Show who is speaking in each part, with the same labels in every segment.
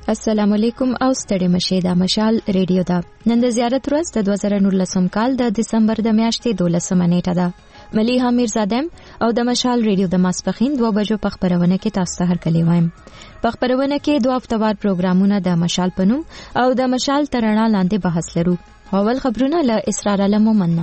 Speaker 1: السلام علیکم او ستړي مشه د مشال ریډیو دا نن د زیارت ورځ د 2019 کال د دسمبر د میاشتې 12 نیټه ده ملیحه میرزادم او د مشال ریډیو د ماسپخین 2 بجو په خبرونه کې تاسو ته هرکلی وایم. په خبرونه کې 2 هفتوار پروګرامونه د مشال پنوم او د مشال ترڼا لاندې بحث لرو. اول خبرونه له اسرار علم ومنه.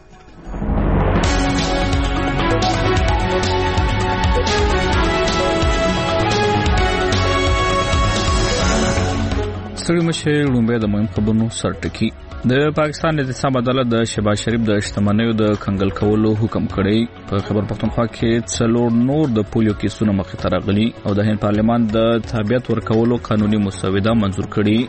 Speaker 2: ستړي مشه لومبه د مهم خبرونو سرټکی. د پاکستان د اعتصام عدالت د شهباز شریف د شتمنیو د کنګل کولو حکم کړی. په خبر پښتونخوا کې څلور نور د پولیو کیسونه مخې ته راغلي او د هند پارلمان د تابعیت ورکولو قانوني مسوده منزور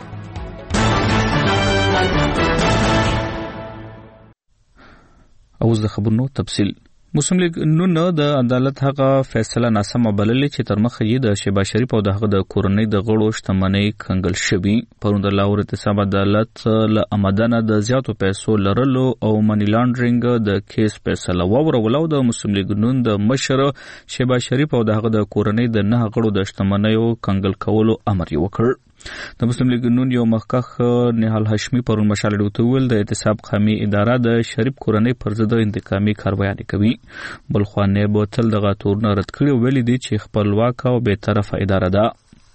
Speaker 2: کړي. اوس د خبرونو تفصیل. مسلم لیگ نون د عدالت هغه فیصله ناسمه بللې چې تر مخه یې د شهباز شریف او دغه د کورنۍ د غړو شتمنۍ کنګل شوي. پروند لاور اعتصام عدالت له آمدنه د زیاتو پیسو لرلو او منی لانډرینګ د کیس فیصله وورولو د مسلم لیگ نون د مشر شهباز شریف او دغه د کورنۍ د نه غړو د شتمنیو کنګل کولو امر یې وکړ. د مسلم لیگ نون یو مخکخ نهال هاشمی پرون مشال ډوتول د اعتصاب قومي اداره د شریف کورنۍ پر ضد انتقامي کاروایی کوي. بلخوانه بوتل دغه تورن رد کړي ویلي دي چې خپلواک او به طرفه اداره ده.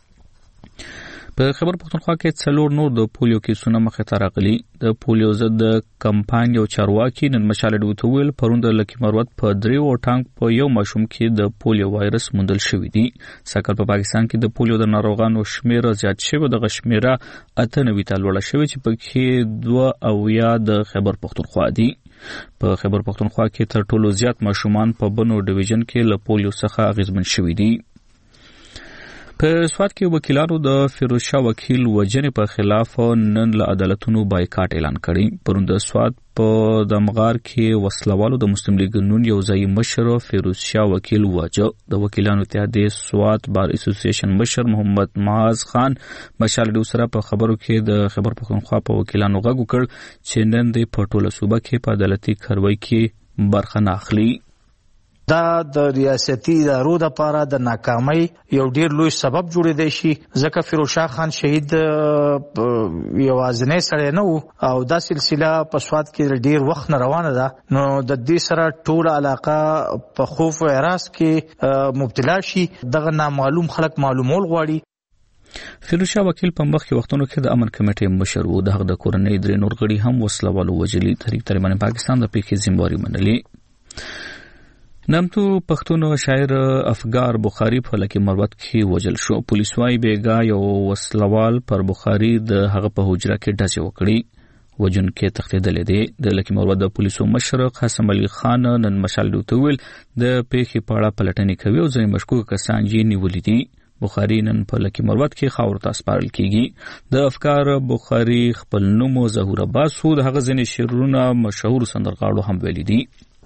Speaker 2: په خبر پښتونخوا کې څلور نور د پولیو کیسونه مخې ته راغلي. د پولیو ضد کمپاین یو چارواکي نن مشال ډوتول پروند لکی مروت په دریو ټانک په یو ماشوم کې د پولیو وایرس موندل شوی دی. سکه په پاکستان کې د پولیو د ناروغانو شمیر زیات شوی د غشمیره 98 ته لوړ شوی چې په کې 2 او د خبر پښتونخوا دی. په خبر پښتونخوا کې تر ټولو زیات ماشومان په بنو ډیویژن کې له پولیو څخه اغیزمن شوي دي. په سواد کې وکیلانو د فیروز شاه وکیل وجنې په خلاف نن له عدالتونو بایکاټ اعلان کړی. پرون د سواد په دمغار کې وسلوالو د مسلم لیگ نون یو ځای مشر فیروز شاه وکیل وجه. د وکیلانو اتحادیې سواد بار اسوسییشن مشر محمد معاذ خان مشال ډو سره په خبرو کې د خبر پښتونخوا په وکیلانو غږ وکړ چې نن د پټوله صوبه کې په عدالتي کاروایی کې برخه نه اخلي.
Speaker 3: دا د ریاستي ادارو د لپاره د ناکامۍ یو ډیر لوی سبب جوړېدای شي ځکه فیروز شاه خان شهید یوازینی سړی نه وو او دا سلسله په سواد کې ډیر وخت نه روانه ده. نو د دې سره ټول علاقه په خوف او هراس کې مبتلا شي. دغه نامعلوم خلک معلومول غواړي.
Speaker 2: فیروز شاه وکیل په مخکې وختونو کې د امن کمیټې مشر وو. دغه د کورنۍ درې نور غړي هم وسلوالو وجلي. تحریک طالبان پاکستان د پیښې ذمہواری منلي. نامتو پښتون شاعر افګار بخاری په لکی مروت کې وجل شو. پولیس وايي بیګا یو وسلوال پر بخاری د هغه په حجره کې ډزې وکړي. وجن کې تختیدل دي. د لکی مروت د پولیسو مشر قاسم علي خان نن مشال ډوتول د پیښې په اړه پلټنې کوي او ځینې مشکوک کسان یې نیولي دي. بخاری نن په لکی مروت کې خاور ته سپارل کیږي. د افکار بخاری خپل نوم ظهور عباس هو د هغه ځینې شعرونه مشهور سندرغاړو هم ویلي دي.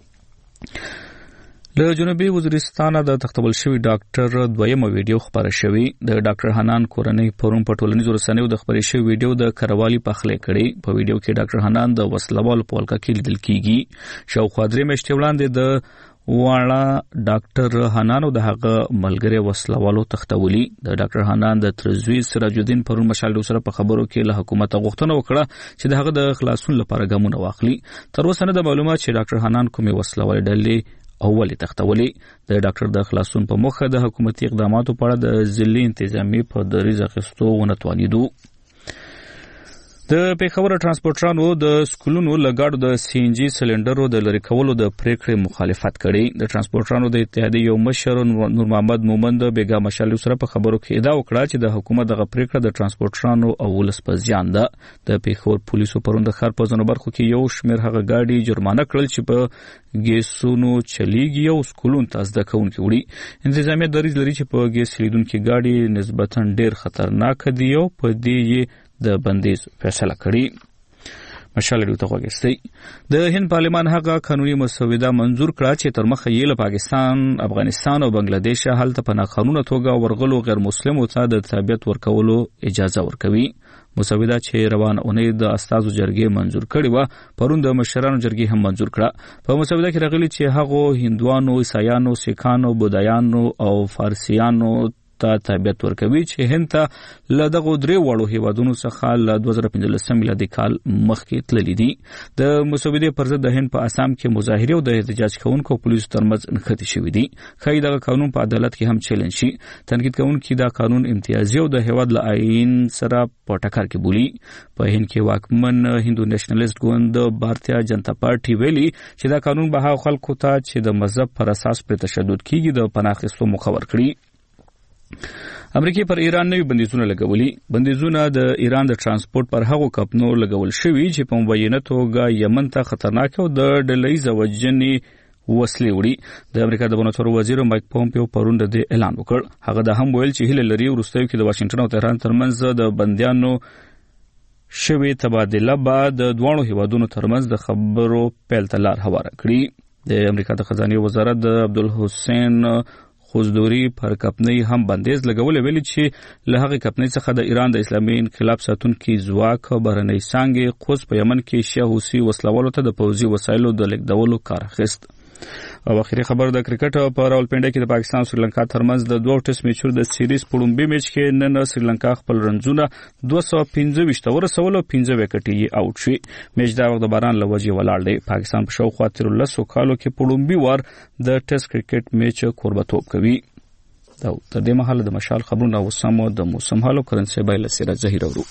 Speaker 2: له جنوبي وزیرستان د تختول شوی ډاکټر دویمه ویډیو خبره شوی. د ډاکټر حنان کورنۍ پرون په ټولنیزو رسنیو د خبرې شوی ویډیو د کروالي پخلې کړي. په ویډیو کې ډاکټر حنان د وسلوالو په ولکه کې لیدل کیږي. شاوخوا 3 میاشتې وړاندې د واړه ډاکټر حنان او د هغه ملګری وسلوالو تختولي. د ډاکټر حنان د ترزوی سراج الدین پرون مشال سره په خبرو کې له حکومت غوښتنه وکړه چې دغه د خلاصون لپاره ګامونه واخلي. تر اوسه نه د معلومات چې ډاکټر حنان کومې وسلوالې ډلې اولي تختولي. د ډاکټر د خلاصون په مخه د حکومتي اقداماتو په اړه د ځلې انتظامی په دریز اخیستو ونتوانیدو. د پیښور ترانسپورټرانو د سکولونو لګاډو د سی ان جی سلندرو د لری کولو د پریکړې مخالفت کړي. د ترانسپورټرانو د اتحادیې یو مشر نور محمد مومند بیګا مشال سره په خبرو کې ادعا وکړه چې د حکومت دغه پریکړه د ترانسپورټرانو او ولس په زیان ده. د پیښور پولیسو پرون د ښار په ځینو برخو کې یو شمېر هغه ګاډي جرمانه کړل چې په ګیسونو چلیږي او سکولونو ته زده کوونکي وړي. انتظامیه دریځ لري چې په ګیس لیدونکي ګاډي نسبتاً ډیر خطرناک دي او په دې د بندیز فیصله کړي. مشال ډیوته وګورئ. د هند پارلمان هغه قانوني مسوده منزور کړه چې تر مخه یې له پاکستان، افغانستان او بنگلاديش هلته په ناقانونه توګه ورغلو غیر مسلمو ته د تابعیت ورکولو اجازه ورکوي. مسوده چې روان اونۍ د استازو جرګې منزور کړې و پرون د مشرانو جرګې هم منزور کړه. په مسوده کې راغلي چې هغه هندوانو، عیسایانو، سیکانو، بودایانو او فارسیانو ته تابعیت ورکوي چې هند ته له دغه درې وړو هیوادونو څخه له 2015 میلادي کال مخکې تللي دي. د مسودې پر ضد د هند په اسام کې مظاهره او د احتجاج کوونکو پولیسو ترمنځ نښتې شوې دي. ښایي دغه قانون په عدالت کې هم چیلنج شي. تنقید کوونکي دا قانون امتیازي او د هیواد له آئین سره په ټکر کې بولي. په هند کې واکمن هندو نېشنلست ګوند بھارتیا جنتا پارټي ویلي چې دا قانون به هغه خلکو ته چې د مذهب پر اساس پر تشدد کیږي د پناه اخیستو مخه ورکړي. امریکا پر ایران نوي بندیزونه لګولي. بندیزونه د ایران د ترانسپورت پر هغو کمپنیو لګول شوي چې په مبینه توګه یمن ته خطرناک او د ډله‌ییزې وژنې وسلې وړي. د امریکا د بهرنیو چارو وزیر مایک پومپیو پرون د اعلان وکړ. هغه د هم ویل چې هیله لري وروستیو کې د واشنگټن او تهران ترمنځ د بندیانو شوی تبادله بعد د دوه هیوادونو ترمنځ د خبرو پیل ته لار هواره کړي. د امریکا د خزانه وزارت د عبدالحسین خوزدوري پر کمپنۍ هم بندیز لګولې، ویلي چې له هغه کمپنۍ څخه د ایران د اسلامي انقلاب ساتونکي ځواک بهرنۍ څانګې قدس په یمن کې شیعه حوثي وسلوالو ته د پوځي وسایلو د لیږدولو کار اخیست. او اخیری خبر د کرکټ په راولپنډي کې د پاکستان او سریلانکا ترمنځ د دوه ټیسټ میچونو د سیریز په لومړي میچ کې نن سریلانکا خپل رنزونه 215 ورسول او 15 وکټ یې آوټ شي. میچ دا وخت د باران له وجې ولاړ دی. پاکستان په شاوخوا 13 کالو کې په لومړي وار د ټیسټ کرکټ میچ کوربتوب کوي. دا تر دې مهاله د مشال خبرونه وسمو د موسم حالو کرنسي بایل سره ظاهر ورو.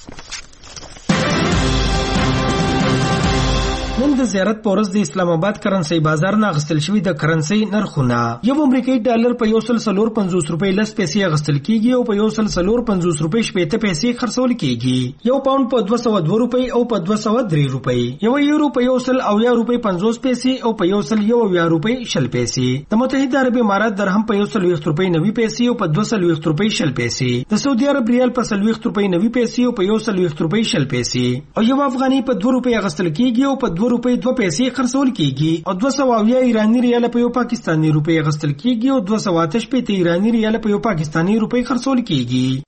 Speaker 4: نن د زیارت په ورځ د اسلام آباد کرنسي بازار نه غستل شوی د کرنسي نرخونه یو امریکایي ډالر په 150 روپۍ لس پیسې غستل کیږي او په 150 روپۍ شپږ پیسې خرڅول کیږي. یو پاوند په 202 روپۍ او په 203 روپۍ، یو یورو په 100 روپۍ 50 پیسې او په 100 روپۍ 10 پیسې. د متحده عرب امارات درهم په 120 روپۍ 90 پیسې او په 220 روپۍ 10 پیسې. د سعودي عرب ریال په 120 روپۍ 90 پیسې او په 120 روپۍ 10 پیسې. او یو افغاني په 2 روپۍ غستل کیږي او په 2 روپۍ 2 پیسې خرڅول کیږي. او 200 ایرانی ریال په یو پاکستانی روپۍ غستل کیږي او 288 ایرانی ریال په یو پاکستانی روپۍ خرڅول کیږي.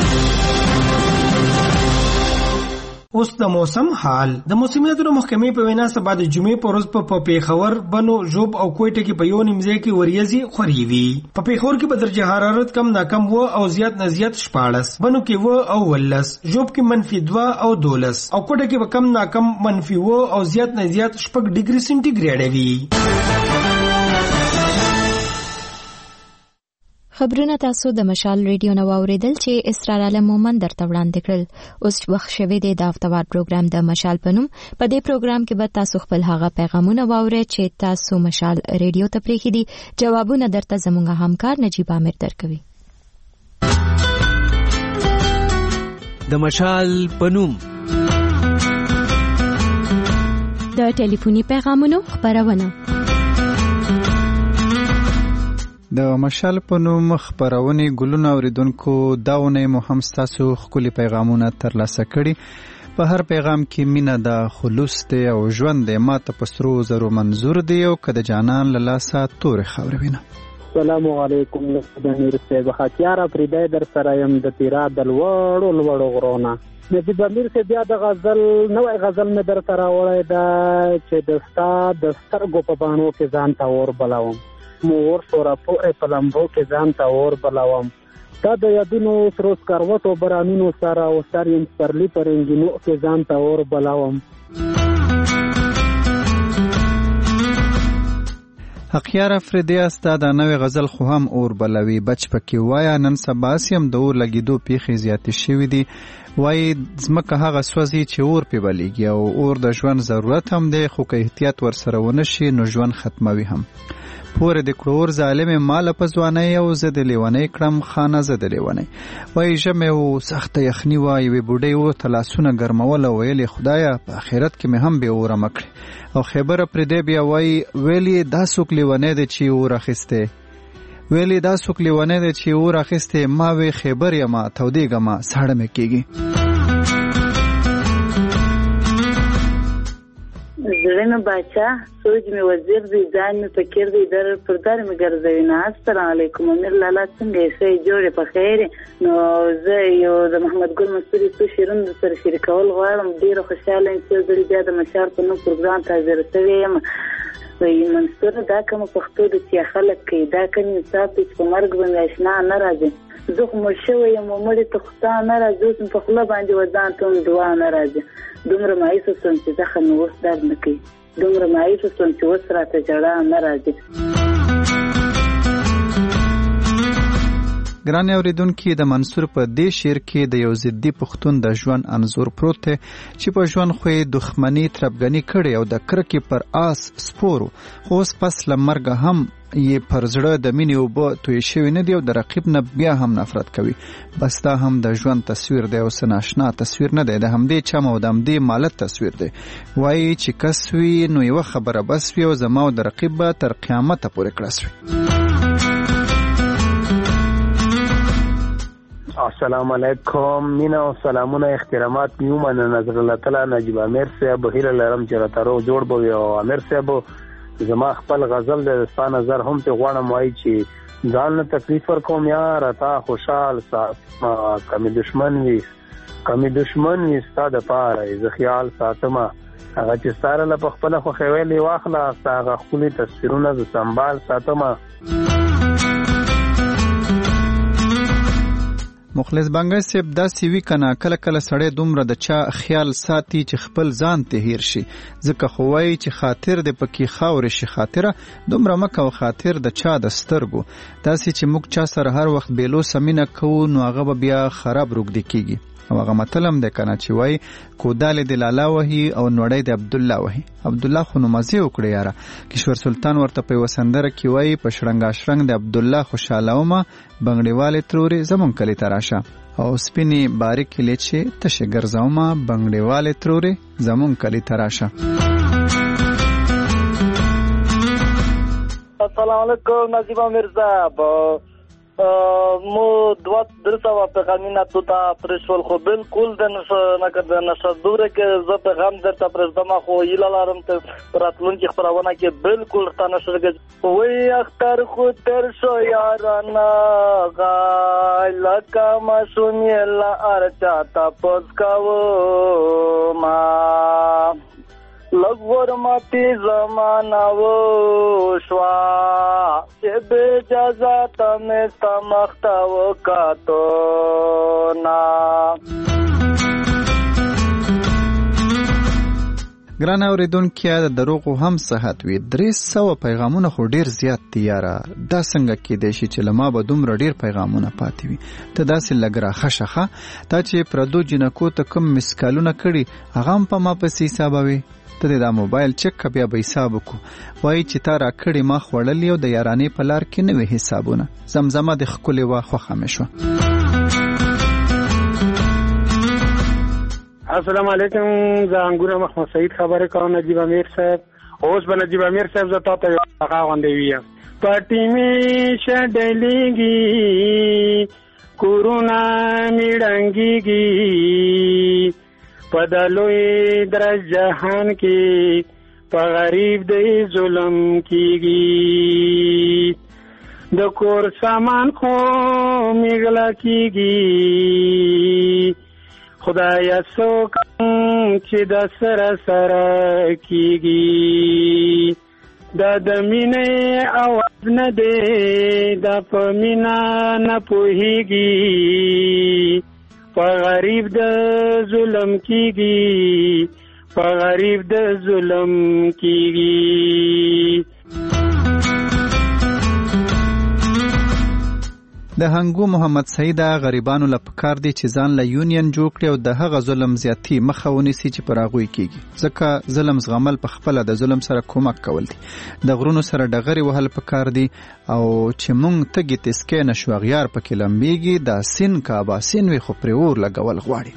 Speaker 4: اوس د موسم حال. د موسمیاتو محکمې په وینا سبا د جمعې په ورځ په پیښور، بنو، ژوب او کوټه کې په یو نیمځای کې وریځي خوري وي. په پیښور کې په درجه حرارت کم ناکم و او زیات نه زیات 14، بنو کې و او 19، ژوب کې -2 او 12 او کوټه کې به کم ناکم -و او زیات نه زیات 6 ډیګري سنټیګریډ وي.
Speaker 1: خبرونه تاسو د مشال ریډیو نو اوریدل چې اسرار عالم مومن درته وړاندې کړل. اوس وخت شوه د هفتوار پروګرام د مشال پنوم. په دې پروګرام کې به تاسو خپل هغه پیغامونه واورئ چې تاسو مشال ریډیو ته پریښي دي. جوابونه درته زموږ همکار نجیب عامر درکوي.
Speaker 5: د مشال پنوم
Speaker 1: د ټلیفوني پیغامونو خبرونه.
Speaker 6: د مشال په نوم خبرونه ګلونه اوریدونکو داونه مو هم تاسو خولي پیغامونه ترلاسه کړي. په هر پیغام کې مینا د خلوص دی او ژوند دی. ماته پسرو زرو منظور دی او کده جانان للاسه تور خبروینه.
Speaker 7: السلام علیکم د نیر صاحب خاطیار افریدای در سره يم د تیرا د لوړو غرونه. نجیب امیر سے بیا د غزل نوې غزل مې در سره وړای دا چې د استاد د سترګو په باندې کې ځان تا اور بلاوم. مور سورا پوره پلمبو کې ځان تا اور بلاوم. دا د یادونو سروس کاروتو برانونو سره او ساریم پرلی پرنګینو کې ځان تا اور بلاوم.
Speaker 6: اخیار افریدی استاد نوې غزل خو هم اور بلوي. بچ پکې وایا نن سبا سیم د اور لګیدو پیخي زیات شوی دی. وای زمکه هغه سوځي چې اور په بلیږي او اور د ژوند ضرورت هم دی، خو که احتیاط ورسره ونشي نو ژوند ختموي هم. پورې د کړور ظالم مال په ځواني او زه د لیونی کړم خانه زه د لیونی. وای ژمه او سخت یخنی وای وی بوډۍ او تلاسونه ګرمول ویل خدایا په آخرت کې مې هم به اور مکړي. او خبره پر دې بیا وای ویلی دا څوک لیونی دی چې اور اخیسته، ویلی دا څوک لیونی دی چې اور اخیسته. ما وی خبر یما تودېګه ما ساړه مې کېږي.
Speaker 8: زړه باچا سوچ می وزیر دی ځان می فکر دی در پر در می ګرځوي نه. السلام علیکم امیر لالا څنګه یې جوړه په خیر. نو زه یو د محمد ګل مستری څو شیرین سره شریکول غواړم. ډیر خوشاله یم چې بیا د مشار په نو پروګرام ته حاضر شوی یم. وای منصور دا کوم پښتو د چې خلک کې دا کني تاسو په مرګ باندې آشنا نه راځي. زه خو مړ شوی یم مړې ته خدای نه راځي اوس په خوله باندې وځان ته دعا نه راځي دومره مایوسه شوم چې زخم مې اوس درد نه کوي دومره مایوسه شوم چې اوس راته ژړا نه راځي.
Speaker 6: ګران اوریدونکي د منصور په دې شعر کې د یو ضدي پښتون د ژوند انځور پروت دی چې په ژوند خو یې دښمني تربګني کړې او د کرکې پر آس سپورو خو اوس پس له مرګه هم یې پر زړه د مینې اوبه توی شوي نه دي او د رقیب نه بیا هم نفرت کوي. بس دا هم د ژوند تصویر دی او څه ناشنا تصویر نه دی د همدې چم او د همدې مالت تصویر دی. وایي چې کس وي نو یوه خبره بس وي او زما او د رقیب به تر قیامته پورې کړس وي.
Speaker 9: السلام علیکم مینا او سلامونه احترامات میومن نظر الله تعالی نجیب امیر صاحب بهیر لرم چې راترو جوړ بوي او امیر صاحب زما خپل غزل د ستا نظر هم ته غواړم وای چې ځان له تکلیف ورکوم یا راته خوشحال کمی دشمن وي ستا د پاره زه خیال ساتم هغه چې ستاره له خپل خو خویلې واخله هغه خپل تصویرونه ز سنبال ساتم.
Speaker 6: مخلص بنګای صاحب دا سیوی کنه کله کله سړی دومره د چا خیال ساتي چې خپل ځان ته هیر شي ځکه خو وایي چې خاطر د پکې خاورې شي خاطره دومره مکه او خاطر د چا د سترګو داسې چې موږ چا سره هر وخت بیلو سمینه کوو نو هغه به بیا خراب روږدي کیږي او هغه متلم دی کنه چې وایي کودال د لالا وهي او نوړی د عبد الله وهي عبد الله خو نو مزه وکړي یاره کشور سلطان ورته په وسندره کې وایي په شړنګا شړنګ د عبد الله خوشاله ومه بنګړیواله تروري زمون کلی تراشه او سپینی باریک لچې تشه ګرځاومه بنګړیواله تروري زمون کلی تراشه.
Speaker 10: السلام علیکم نجیب مرزا مو دوات درسا و پیغامینا تو تا پرشول خو بالکل د نشدوره کې زه پیغام درته پرځدم خو ایله لرم ته راتلونکي خبرونه کې بالکل تا نشرګ وای اختر خو تر شو یارانه غایلا کما شومیلا ارچا تا پوس کاو ما لغور ماتی زمانہ وہ شوا چې بے جزات میں تمختا وہ کاتو نا.
Speaker 6: ګران اوریدونکو د دروغو هم صحت وي 300 پیغامونه خو ډیر زیات دي یاره دا څنګه کېدای شي چې لما به دومره ډیر پیغامونه پاتې وي ته داسې لګرا خشخه تا چې پردو جنکو ته کوم مسکالونه کړي هغه هم په ما پسې حسابوي ته دا موبایل چک بیا به حساب وکړو وایي چې تا را کړي ما خوړلې او د یارانې په لار کې نوې حسابونه زمزمه د ښکلې وا خوښه مې شوه.
Speaker 9: السلام علیکم زه انګور محمد سعید خبرې کوم نجیب امیر صاحب اوس به نجیب امیر صاحب زه تاسو ته هغه غونډې ویم پټی می شډلېږي کورونا میړنګيږي پدلوی در جهان کی پا غریب دی ظلم کیگی د کور سامان خو میغلا کیگی خدایا سوکم چی دا سر سر کیگی دا دمینه آواز نده دا پمینا نپوهیگی پا غریب د ظلم کیگی پا غریب د ظلم کیگی.
Speaker 6: د هنګو محمد سعید غریبانو لپاره دي چې ځان له یونین جوړ کړي او د هغه ظلم زیاتی مخه ونیسي چې پراغوي کیږي ځکه ظلم زغمل په خپل د ظلم سره کومک کول دي د غرونو سره ډغري وهل پکار دي او چې مونږ تګي تسکې نشو غیار پکې لمبيږي د سین کا باسین وي خو پرور لګول غواړي.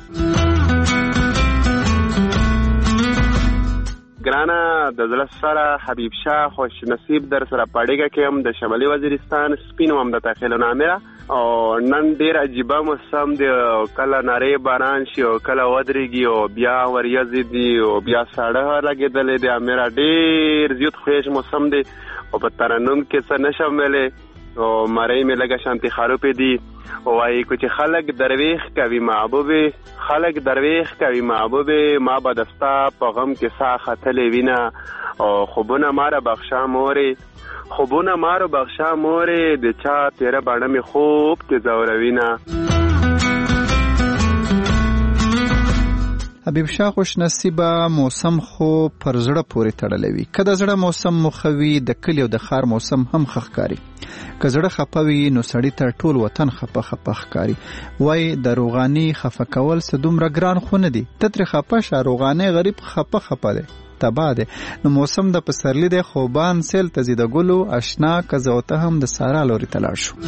Speaker 11: ګرانا د زړه سره حبیب شاه خوش نصیب در سره پړېګه کې هم د شمالي وزیرستان سپینو هم د تخیل نامره او نن ډیر عجیبه موسم دی کله نری باران شي او کله ودرېږي او بیا وریځي دي او بیا ساړه لګېدلې دی امره ډیر زیات خوښ موسم دی او په ترنم کې څه نشم ویلې او مړی مې لږه شانتي خروپې دي وایي کو چې خلک درویش کوي محبوبې خلک درویش کوي محبوبې ما به دستا په غم کې ساه ختلې وینه او خوبونه ماره بخشا مورې خوبونه مارو بخشا مورې د چا تیره باڼه مې خوب کې ځوروینه.
Speaker 6: حبیب شاه خوش نصیبه موسم خو پر زړه پورې تړلی وي. که د زړه موسم مو ښه وي د کلي او د ښار موسم هم ښه ښکاري. که زړه خفه وي نو سړي ته ټول وطن خفه خفه ښکاري. وایي د روغاني خفه کول څه دومره ګران خو نه دي. ته ترې خفه شه روغانۍ غریب خفه خفه دی تبا دی. نو موسم د پسرلی دی خوبان سیل ته ځي د ګلو اشنا که زه او ته هم د سارا لوري ته لاړ شو.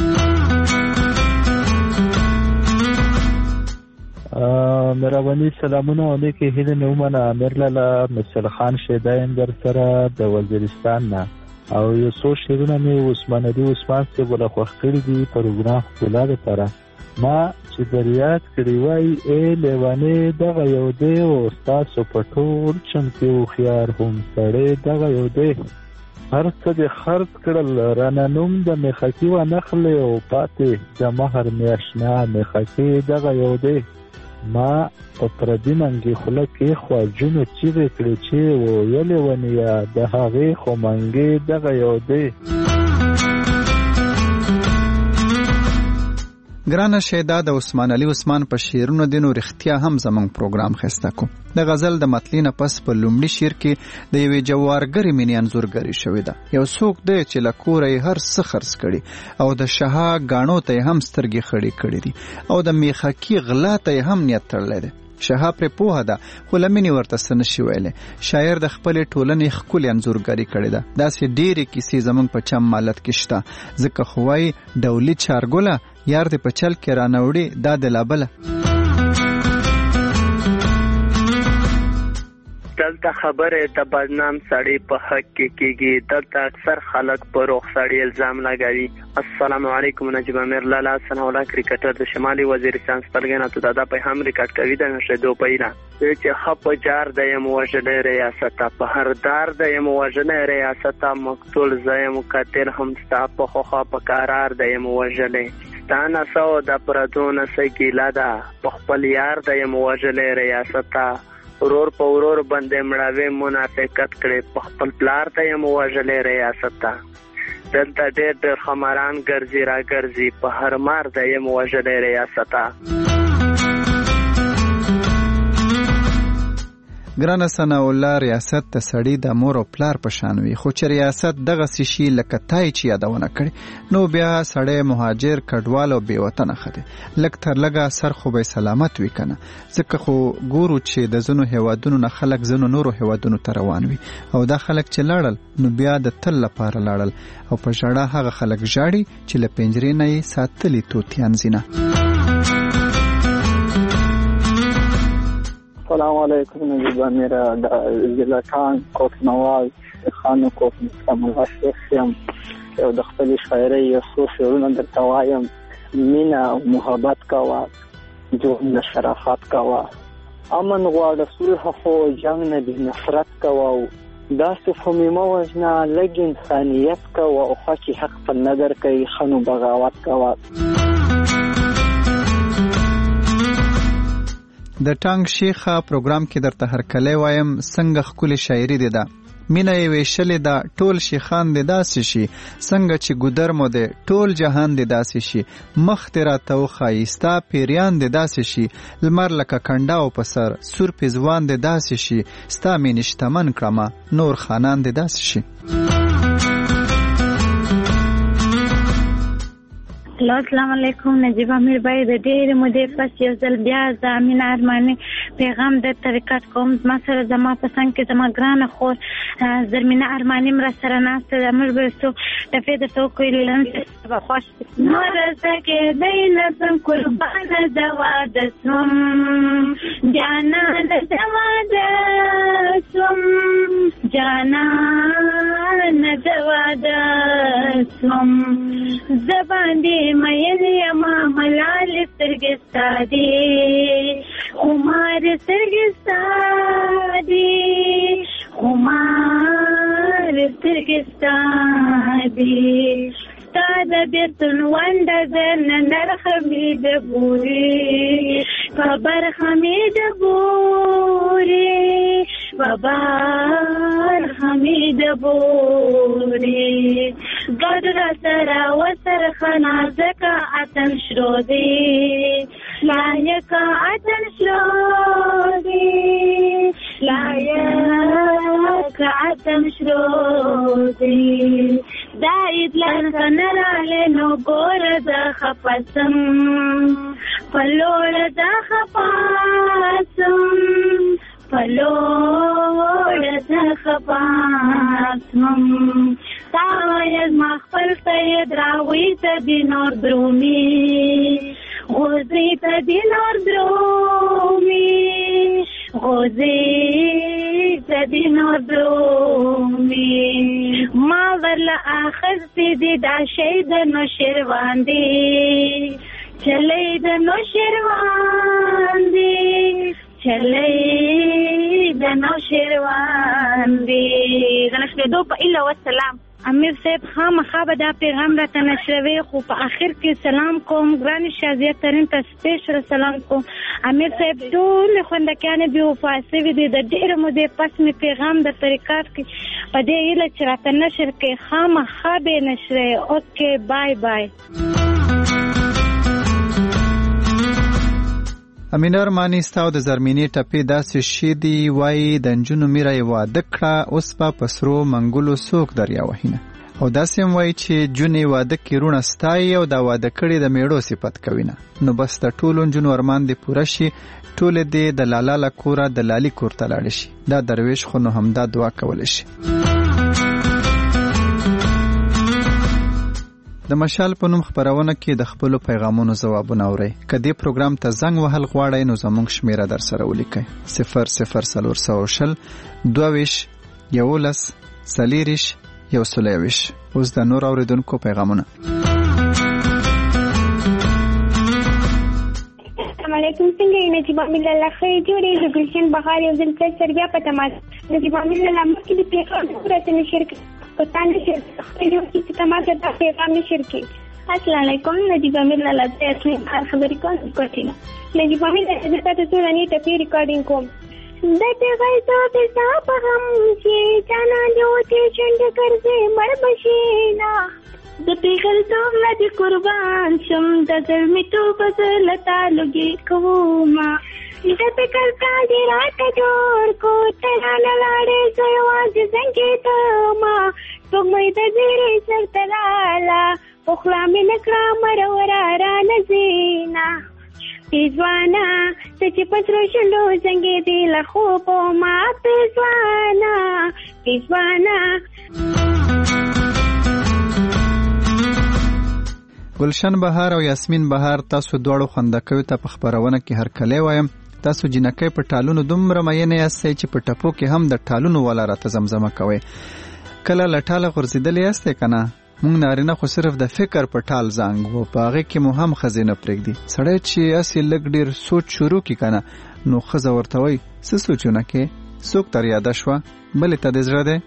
Speaker 12: مهرباني سلامونه او نیکې هیلې مې ومنه. امیر لاله مسل خان شیدا یم در سره د وزیرستان نه او یو څو شعرونه مې عثمان علي عثمان صاحب له خوښ کړي دي پروګرام ښکلا دپاره. ما چې در یاد کړي وایي ای لیوانې دغه یو دی او ستاسو په ټول چم کې هوښیار هم سړی دغه یو دی. هر څه دې خرڅ کړل رانه نوم د میخکي وانخلې او پاتې د مهر مې اشنا میخکي دغه یو دی. ما په پردي منګي خوله کې خواجونو چیغې کړې چې ویلې ونیه د هغې خو منګې دغه یو دی.
Speaker 6: ګرانه شیدا د عثمان علي عثمان په شعرونو دي نو رښتیا هم زمونږ پروګرام ښایسته کو. د غزل د مطلع نه پس په لومړي شعر کې د یوې جوارګرې مینې انځورګري شوې ده. یو څوک دی چې له کوره یې هر څه خرڅ کړي او د شها ګاڼو ته یې هم سترګې خړې کړي دي او د میخکي غلا ته یې هم نیت تړلی دی. شها پرې پوهه ده خو له مینې ورته څه نشي ویلی. شاعر د خپلې ټولنې ښکلې انځورګري کړې ده. داسې ډېرې کیسې زموږ په چم مالت کې شته. ځکه خو وایي ډولي چارګله یار دې په چل کې رانه وړي دا د لابله.
Speaker 13: دلته خبره د بدنام سړی په حق کې کیږي. دلته اکثر خلک په روغ سړی الزام لګوي. السلام علیکم نجیب امیر لالا سنولا کرکټر د شمالي وزیرستان سپلګنه ته دا په هم ریکارډ کوي د نشدو پیرا چې خپ جار د یم وجلې ریاست په هر دار د یم وجلې ریاست مقتول زیم کتر هم ستا په خو په قرار د یم وجلې ستانه سو د پردون سګیلا دا په خپل یار د یم وجلې ریاست ورور په ورور باندې مړاوي منافقت کړي په خپل پلار ته یم وجلې ریاست دلته ډېر خماران ګرځي را ګرځي په هر مار د یم وجلې ریاست.
Speaker 6: ګرانه ثناء الله ریاست ته سړی د مور او پلار په شان وي خو چې ریاست دغسې شي لکه تای چې یادونه کړي نو بیا سړی مهاجر کډوال او بې وطنه ښه دی. لږ تر لږه سر خو به سلامت وي که نه. ځکه خو ګورو چې د ځینو هیوادونو نه خلک ځینو نورو هیوادونو ته روان وي او دا خلک چې لاړل نو بیا د تل لپاره لاړل او په ژړا هغه خلک ژاړي چې له پنجرې نه یې ساتلي طوطیان ځینه.
Speaker 7: السلام علیکم نجیب امیر د ضلعان کوټ نواز خانو کوټ مستعمل شیخ یم او د خپل شاعرۍ یو څو شعرونه درته وایم. مینه او محبت کوه ژوند د شرافت کوه امن غواړه صلح خو جنګ نه د نفرت کوه داسې خو مې مه وژنه لږ انسانیت کوه او خوا چې حق په نظر کوي ښه نو بغاوت کوه.
Speaker 6: د ټانګ شیخه پروګرام کې درته هرکلی وایم څنګه ښکلې شاعري دی ده. مینه یې ویشلې ده ټول شیخان دې داسې شي څنګه چې ګودر مو دی ټول جهان دې داسې شي مخ دې راته وښایي ستا پیریان دې داسې شي لمر لکه کنډه او په سر سور پېزوان دې داسې شي ستا مینې شتمن کړمه نور خانان دې داسې شي.
Speaker 14: السلام علیکم نجیب امیر بھائی د ډېرې مودې پس یو ځل بیا زه امینه ارماني پیغام درته ریکارډ کوم. زما سره زما په څنګ کې زما ګرانه خور زرمینه ارماني م راسره ناسته ده. موږ به څو ټپې درته وکړو به خوښ نور زه کېدی نه سم قربانه د واده سوم جانانه د واده سوم جانانه د واده سوم زه باندې مین یما ملال سترګې ستا دي خمار سترګې ستا دي خمار سترګې ستا دي ستا د بیرتون ونډه د نرخه مې د بوري په برخه مې د بوري په برخه مې د بوري ګډ را سره وسره خنا ځکه اتن شرو دی لایقه اتن شرو دی لایقه اتن شرو دی دا ایدلر کنراله نو ګور د خپسم پلوړ د خپاسم پلوړ د خپاسم تاویز مخفل سید راوی تا دی نور درومی غوزی تا دی نور درومی غوزی تا دی نور درومی ما ورلا آخر سی دی دا شید نو شیروان دی چلی دا نو شیروان دی چلی دا نو شیروان دی غنش دو پا ایلا والسلام امیر صاحب خامخا به دا پیغام راته نشروي خو په اخر کې سلام کوم ګرانې شازیه ترین ته سپیشل سلام کوم امیر صاحب ټولې خوندکیانې بې وفا سوي دي د ډېرې مودې پس مې پیغام د طریقات کې په دې هیله چې راته نشر کې خامخا به نشروي اوکې بای بای
Speaker 6: امینه ارماني ستا د زرمینې ټپې داسې شي دي وایي د نجونو میره یې واده کړه اوس به په سرو منګلو څوک دریا وهینه او داسې هم وایي چې جونې واده کې روڼه ستایي او دا واده کړي د میړو صفت کوینه نو بس د ټولو نجونو ارمان دې پوره شي ټولې دې د لالا له کوره د لالي کور ته لاړې شي دا درویش خو نو همدا دعا کولی شي د مشال په نوم خبرونه کې د خپل پیغامونو ځوابونه اورئ کدی پروګرام ته زنګ وهل غواړئ نو زموږ شمیره در سره ولیکئ 0040 22 11 سلیریش یو سلیویش اوس د نور اوریدونکو پیغامونه
Speaker 15: السلام علیکم څنګه یې نجیب امین الله خیر جوړې د ګلشن بهار یو ځل سربیا په تماس نجیب امین الله مکه دې پیغام راته نشر پتان نشر یو چې تماس ته پیغام نشر کی السلام علیکم نجیب امین الله دې خبرې کوي نجیب امین الله ته ټولنی ته ریکارډینګ کوم د پیغایزو په صاحب هم چې جانا جو ته چند کرځي مړ بشینا د پیغل تو لدی قربان شم د زلمی تو بدلتا لګي کوما د پیغل کا دی رات جوړ کو تراله لاړې سواد څنګه ته ما تو مې د دې سر تلالا خپل مې نکړه مرورا را نزینا پیزوانا چې پسرو شندو څنګه دی لخو په ما پیزوانا
Speaker 6: گلشن بهار او یاسمین بهار تاسو دواړو خوندکوي ته په خبرونه کې هر کله وایم تاسو جنکې په ټالونو دومره مینه یاستئ چې په ټپو کې هم د ټالونو والا راته زمزمه کوي کله لټاله غورځیدلې یاستئ کنه مونږ نارینه خو صرف د فکر په ټال زنګ وو په هغه کې مو هم خزینه پرېږدي سړی چې اسی لګ ډیر سوچ شروع کی کنه نو خزه ورته وای څه سوچونه کې څوک تر یاد شوه بلې ته د زړه ده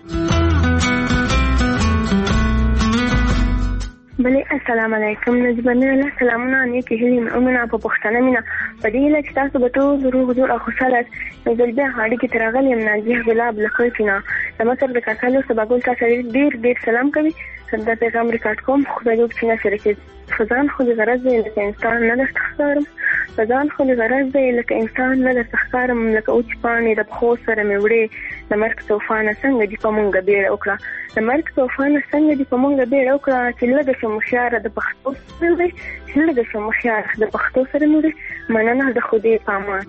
Speaker 15: بله السلام علیکم نجیب امین الله سلامونه نیکې هیلې مې امونه په پښتنه مینه په دې هیله چې تاسو به ټول روغ جوړ او خوشحاله یو ځل بیا اړیکې ته راغلې یم نازیه ګلاب له کوټې نه زما سره د کاکا لور سباګل تاسو ډېر سلام کوي دا پیغام ریکارډ کوم خدای دې چې نشر کې فزان خو دې غرض دی لکه انسان نه درښکارم فزان خو دې غرض دی لکه انسان نه درښکارم لکه اوچ پاڼې د پښو سره مې وړې د مرګ طوفانه څنګه دې په مونږ بیړه وکړه د مرګ طوفانه څنګه دې په مونږ بیړه وکړه چې لږه شم هوښیاره د پښتو سره مې چې لږه شم هوښیاره د پښتو سره مې مننه د خدای پامان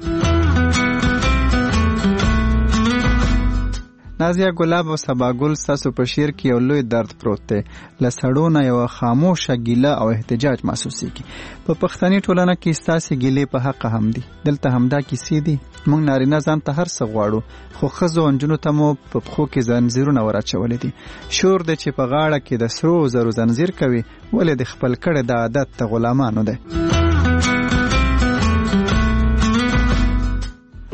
Speaker 6: نازیه ګلاب او سباګل تاسو په شعر کې یو لوی درد پروت دی لسړونه یو خاموشه ګیله او احتجاج محسوسيږي په پښتني ټولنه کې ستاسو ګیلې په حق هم دي دلته همدا کیسې دي موږ نارینه ځان ته هر څه غواړو خو ښځو انجونو ته مو په پښو کې زنځیرونه ورچولې دي شور دی چې په غاړه کې د سرو زرو زنځیر کوي ولې د خپل کړه د عادت ته غلامانو ده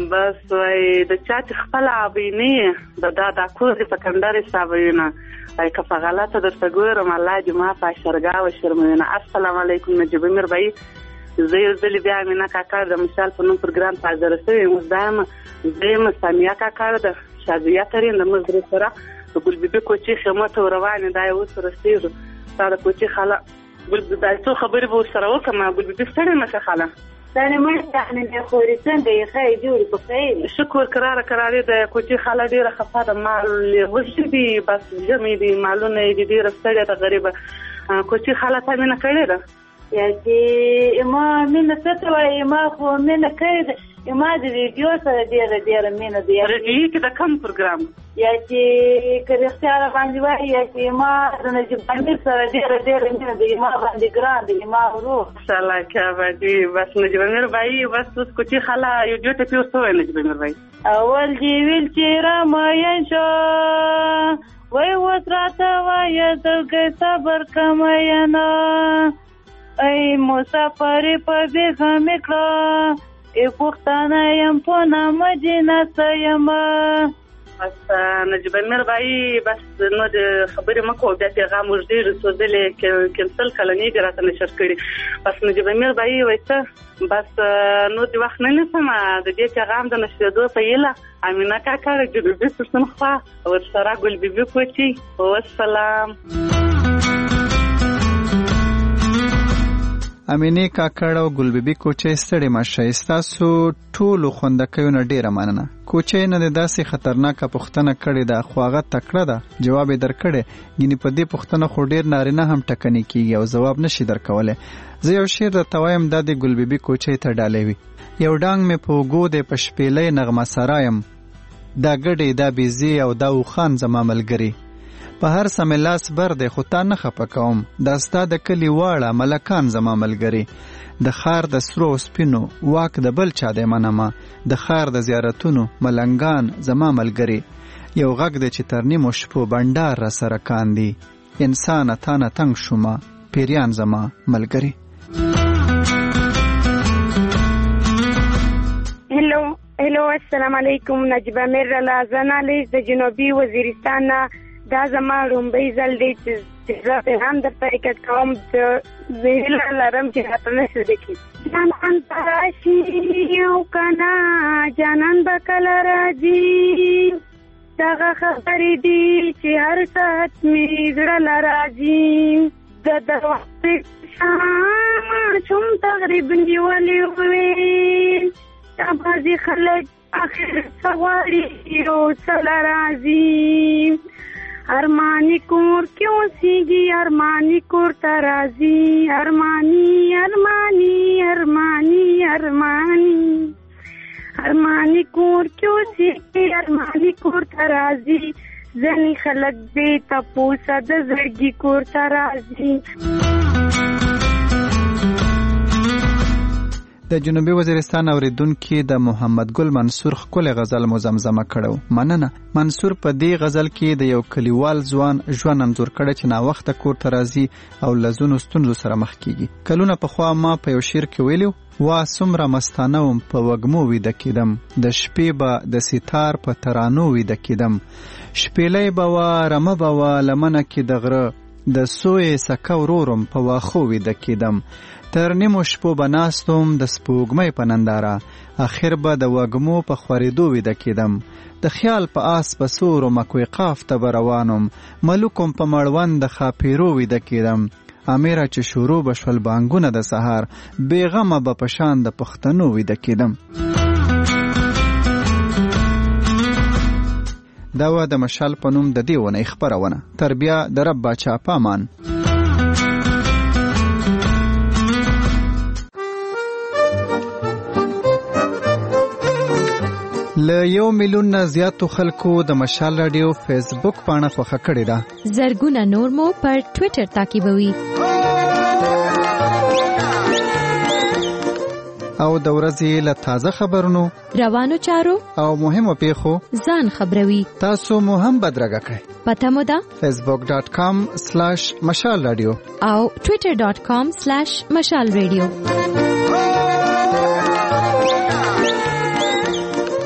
Speaker 8: بس وای د چا چې خپل عبینه د کور په کنداري صاحبینه ay ka فغلطه درته ګورم الله دې ما په شرګا و شرمنه. السلام علیکم نجیب امیر بای زه یو ځل بیا مینا کاکا د مثال په نوم پروګرام په حاضر سوی مزدام زم سامیا کاکا د شادیا ترين د مزر سره د ګل بیبي کوچی خمته روانه دا یو سره سیرو سره کوچی خاله ګل د څو خبرې به سره وکم ګل بیبي ستړي نه خاله
Speaker 16: دانه مړ نه خوري څنګه یې خای جوړ په خیر
Speaker 8: شکر قرار د کوچی خاله ډیره خفه د مال وشي دي بس جمع دي مالونه دي ډیره ستړي د غریبه کوچی خاله ته نه کړی ده
Speaker 16: یا چې ما مینه څه وایي ما خو مینه کړی ما د ویډیو سره ډیره مینه دی
Speaker 8: رېډي کې د کوم پروګرام
Speaker 16: یا چې کریختیا باندې وایي یا چې ما د نجیب امیر سره ډیره مینه دی ما باندې ګران دی ما ورو
Speaker 8: انشاءالله کې باندې بس نجیب امیر وایي بس اوس کوچی خاله یو ډیو ته پیوسته وایي نجیب امیر وایي
Speaker 16: اول دی ویل چې راماین شو وای وتراته وای دغه صبر کماینا ای مسافر په بیغه میکړه ای پښتانه یم په نامه جنت یم
Speaker 8: بس نجیب امیر بای بس نو د خبرې مکو بیا پیغام ورډیر سوزلې کینسل کلنی ګراته نشر کړي بس نجیب امیر بای وایته بس نو د وخت نه نسم د دې پیغام د نشریدو په یله امینا کاکا د جنوبي پښتونخوا ورسره ګل بیبي کوچی والسلام
Speaker 6: امینه کاکړ او ګلبيبي کوچي ستړي مشه تاسو ټولو خوندکیونه ډیره مننه کوچي نه داسې خطرناکه پښتنه کړې ده خو هغه تکړه ده جواب درکړي ګینه په دې پښتنه خو ډیر نارینه هم ټکنی کیږي او جواب نشي درکوله زه یو شعر د توایم د ګلبيبي کوچي ته ډالوي یو ډنګ مې په وګو د پشپېلې نغمه سرایم دا ګډې دا بيزي او دا وخان زما ملګری په هر سمې لاس بر دی خو تا نه خپه کوم دا ستا د کلي واړه ملکان زما ملګري د ښار د سرو سپینو واک د بل چا دی منمه د ښار د زیارتونو ملنګان زما ملګري یو غږ دی چې تر نیمو شپو بنډار را سره کاندي انسانه تا نه تنګ شومه پیریان زما ملګري
Speaker 15: هلو السلام علیکم نجیب امیر لالا زنالیز د جنوبي وزیرستان دا زما لومبۍ ځل دی چې زه پیغام درته ریکارډ کوم زه هیله لرم چې راته نشي وکړي جانان به راشي او که نه جانان به کله راځي دغه خبرې دي چې هر ساعت مې زړه له راځي د دروازې شام چوم تقریبا نیولې وویل دا بعضې خلک اخر څه غواړي او څه له راځي ارمانی کور کیوں سیگی ارمانی کور ترازی ارمانی ارمانی ارمانی ارمانی ارمانی کور کیوں سیگی ارمانی کور ترازی زنی خلق دے تپوسا د زړګي کور ترازی
Speaker 6: د جنوبي وزیرستان اوریدونکو د محمد ګل منصور خپل غزل مزمزمه کړو مننه منصور په دې غزل کې د یو کلیوال ځوان ژوند انځور کړی چې نا وخت کور ترازی او لزونو ستونزو سره مخ کیږي کلونه په خوا ما په یو شعر کې ویلو وا سمره مستانوم په وګمو وید کېدم د شپې به د ستار په ترانو وید کېدم شپېلې به وا رمه به وا لمنه کې د غره د سوې سکه ورورم په واخو وید کېدم تر نیمو شپو بناستم د سپوږمۍ په ننداره اخر به د وګمو په خورېدو ویده کېدم د خیال په آس په سورو مکوی قاف ته به روانم ملوکم په مړوند د خاپیرو ویده کېدم امیره چې شروع به شول بانګونه د سهار بېغمه به په شان د پښتنو ویده کېدم دا وه د مشال په نوم د دې ونې خپرونه تر بیا د رب باچا پامان له 1 میلیون نه زیاتو خلکو د مشال رادیو فیسبوک پاڼه خوښه کړې ده
Speaker 1: زرګونه نور مو پر ټوئیټر تعقیبوي
Speaker 6: او د ورځې له تازه خبرونو
Speaker 1: روانو چارو
Speaker 6: او مهمو پیښو
Speaker 1: ځان خبروي
Speaker 6: تاسو مو هم بدرګه کړئ
Speaker 1: پته مو ده
Speaker 6: facebook.com/مشال رادیو
Speaker 1: او twitter.com/مشال رادیو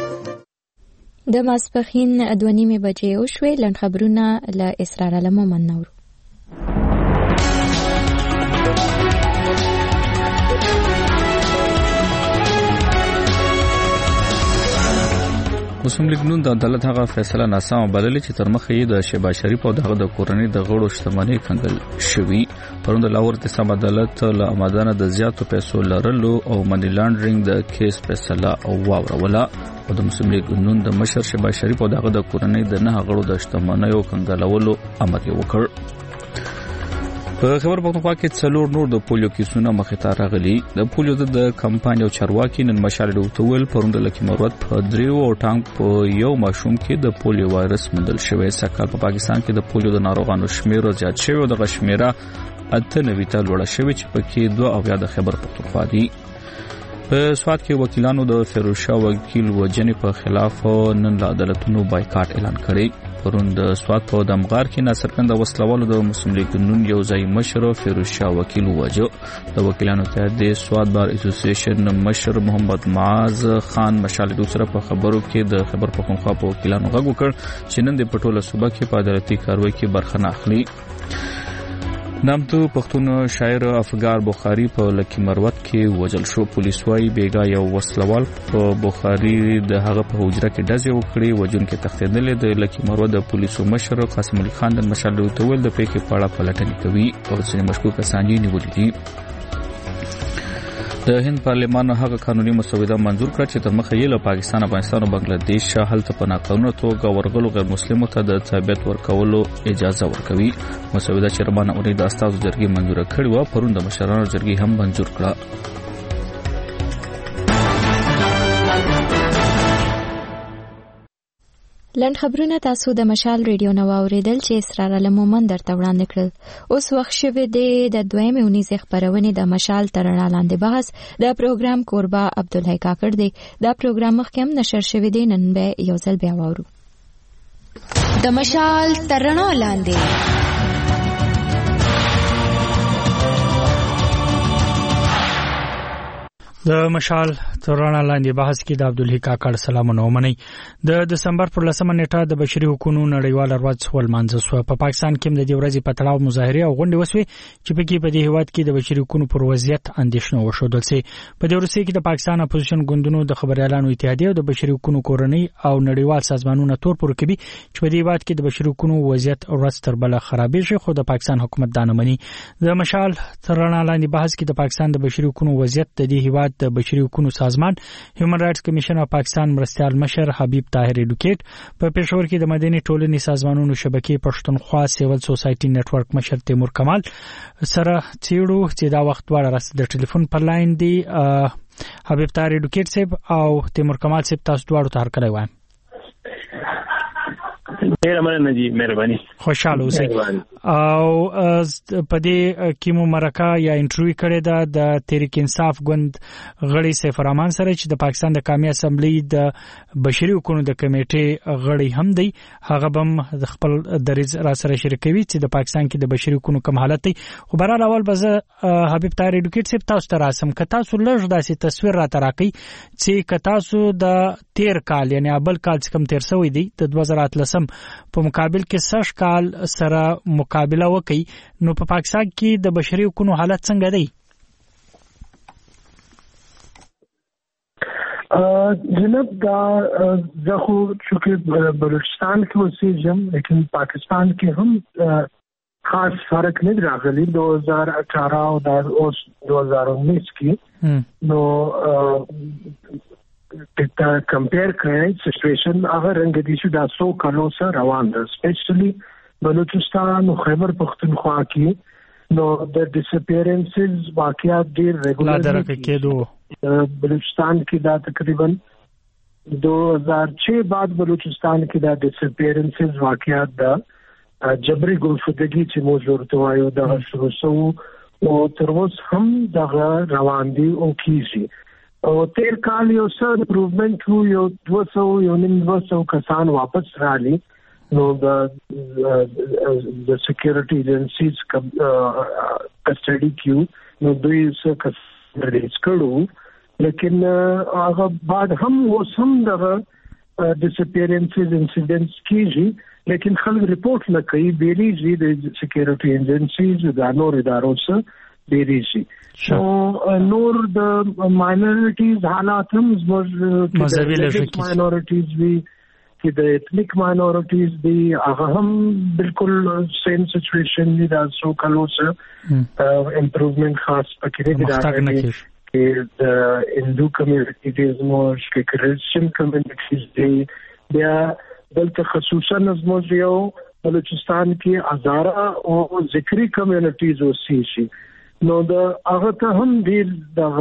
Speaker 1: د ماسپخین 2:30 بجې وشوې. لنډ خبرونه له اسرار المومن نورو.
Speaker 2: مسلم لیگ نون د عدالت هغه فیصله ناسمه بللې چې تر مخه یې د شهباز شریف او دغه د کورنۍ د غړو شتمنۍ کنګل شوې. پروند لاهور تسم عدالت له آمدانه د زیاتو پیسو لرلو او منی لانډرینګ د کیس فیصله او واوروله او د مسلم لیگ نون د مشر شهباز شریف او دغه د کورنۍ د نه غړو د شتمنۍ او کنګلولو امر یې وکړ. په خبر پښتونخوا کې څلور نور د پولیو کیسونه مخې ته راغلي. د پولیو د کمپاین او چارواکي نن مشال ډوتول پروند لکه مروت په دریو او ټانک په یو ماشوم کې د پولیو وایرس مندل شوی. سکهال په پاکستان کې د پولیو د ناروغانو شمیر زیات شوی او د غشمیره 98 ته لوړ شوی چې پکې 2 د خبر پښتونخوا دي. په سواد کې وکیلانو د فیروزشاه وکیل وجنې په خلاف نن له عدالتونو بایکاټ اعلان کړی. پروند سواد په دمغار کې ناڅرګند وسلوالو د مسلم لیگ نون یو ځای مشر فیروزشاه وکیل وجو. د وکیلانو ته د سواد بار اسوسییشن مشر محمد معاذ خان مشال دوسره په خبرو کې د خبر پښتونخوا په وکیلانو غږ وکړ چې نن د پټوله صوبه کې په عدالتي کاروایی کې برخه نه اخلي. نامتو پښتون شاعر افغار بخاری په لکی مروت کې وجل شو. پولیس وايي بیګا یو وسلوال په بخاری د هغه په حجره کې ډزې وکړي. وجون کې تختیدل د لکی مروت د پولیسو مشر قاسم علي خان د مشال ډوتول د پیښې په اړه پلټنې کوي او ځینې مشکوک کسان یې نیولي دي. د هند پارلمان هغه قانوني مسوده منزور کړ چې تر مخه یې له پاکستان، افغانستان او بنگلاديش هلته په ناقانونه توګه ورغلو غیر مسلمانو ته د تابعیت ورکولو اجازه ورکوي. مسوده چې ربانه اوري د استازو جرګې منزور کړې و، پرون د مشرانو جرګې هم منزور کړه.
Speaker 1: لنډ خبرونه تاسو د مشال ریډیو نو اوریدل چې اسرار المومن درته وړاندې کړل. اوس وخت شوه د دویمه اونیزه خبرونه د مشال ترڼا لاندې بحث د پروګرام کوربه عبدالحی کاکړ دی. دا پروګرام مخکې نشر شوی دی، نن به یو ځل بیا وورو.
Speaker 17: د مشال ترڼا لاندې
Speaker 18: د مشال ترڼا لاندې بحث کې د عبدالحی کاکړ سلامونه ومني. د دسمبر پر 10 نیټه د بشري حقوقو نړیوال ورځ ولمانځل شو. په پاکستان کې د دې ورځې په تړاو مظاهره او غونډې وسوي چې په کې په دې هیواد کې د بشري حقوقو پر وضعیت اندېښنه وشودل سي. په دې ورځ کې د پاکستان اپوزیشن ګوندونو د خبريالانو اتحادیه او د بشري حقوقو کورنۍ او نړیوال سازمانونو تور پر کوي چې په دې هیواد کې د بشري حقوقو وضعیت ورځ تر بل خرابېږي، خو د پاکستان حکومت دا نه مني. د مشال ترڼا لاندې بحث کې د پاکستان د بشري حقوقو وضعیت د دې هیواد د بشري حقوقو سازمان هیومن رائټس کمیشن او پاکستان مرستيال مشر حبیب طاهر ایډوکیټ په پېښور کې د مدني ټولنې سازمانونو شبکې پښتونخوا سیول سوسایټي نتورک مشر تیمور کمال سره چیرو چې دا وخت وړ راست د ټلیفون پر لاین دی. حبیب طاهر ایډوکیټ صاحب او تیمور کمال صاحب تاسو دواړو ته هرکلی وایم.
Speaker 9: ډیره مننه جی، مهرباني.
Speaker 18: خوشاله اوسئ. او په دې کې مو مرکه یا انټرویو کړې ده د تحریک انصاف ګوند غړي سیف الرحمن سره چې د پاکستان د قومي اسمبلی د بشري حقوقو د کمیټې غړي هم دی. هغه هم خپل دریځ را سره شریکوي چې د پاکستان کې د بشري حقوقو کوم حالت دی. خو بهر اول به حبیب طاهر ایډوکیټ صاحب تاسو ته راسم که تاسو لږ داسې تصویر را تراکي چې که تاسو د تیر کال یعنی ابل کال څخه کم تیر شوی دی د 2013 په مقابل کې 60 کال سره مقابله وکړي، نو په پاکستان کې د بشري حقوقو حالت څنګه دی؟
Speaker 19: جناب دا زخو چونکه بلوچستان کې اوسېږم، لیکن پاکستان کې هم خاص فرق نه راغلی 2018 او 2019 کې. نو ته کمپیر کړئ سچویشن هغه رنګ دي چې دا 100 کالو سره روان ده، سپیشلی بلوچستان او خیبر پختونخوا کې. نو د ډیسپیرنسز واقعات ډیر ریګولر کېدو. بلوچستان کې دا تقریبا 2006 بعد بلوچستان کې دا ډیسپیرنسز واقعات دا جبري ګمشدگی چې موضوع ورته دا شروع شو او تر اوسه هم دا روان دي او کیږي. او تیر کال یو څه امپروومنت وو، یو 200 یو 900 کسان واپس راغلي. نو د سکیورټي ایجنسیز کسټډي کیو نو دوی څه کسان ریلیز کړو، لیکن هغه بعد هم اوس هم دغه disappearances incidents کیږي لیکن خلک ریپورت نه کوي بیریږي د سکیورټي ایجنسیز د نور ادارو سره بیریږي نور د ماینورټیز حالات هم زموږ ماینورټیز وی چې د ایتنیک ماینورټیز دی هغه هم بالکل سیم سچویشن دی دا سو کلو سره امپروومنت خاص پکې دی د هندو کمیونټي د زموږ کې کرسچن کمیونټیز دی بیا دلته خصوصا زموږ یو بلوچستان کې هزاره او ذکری کمیونټیز اوسي نو د هغه ته هم ډیر د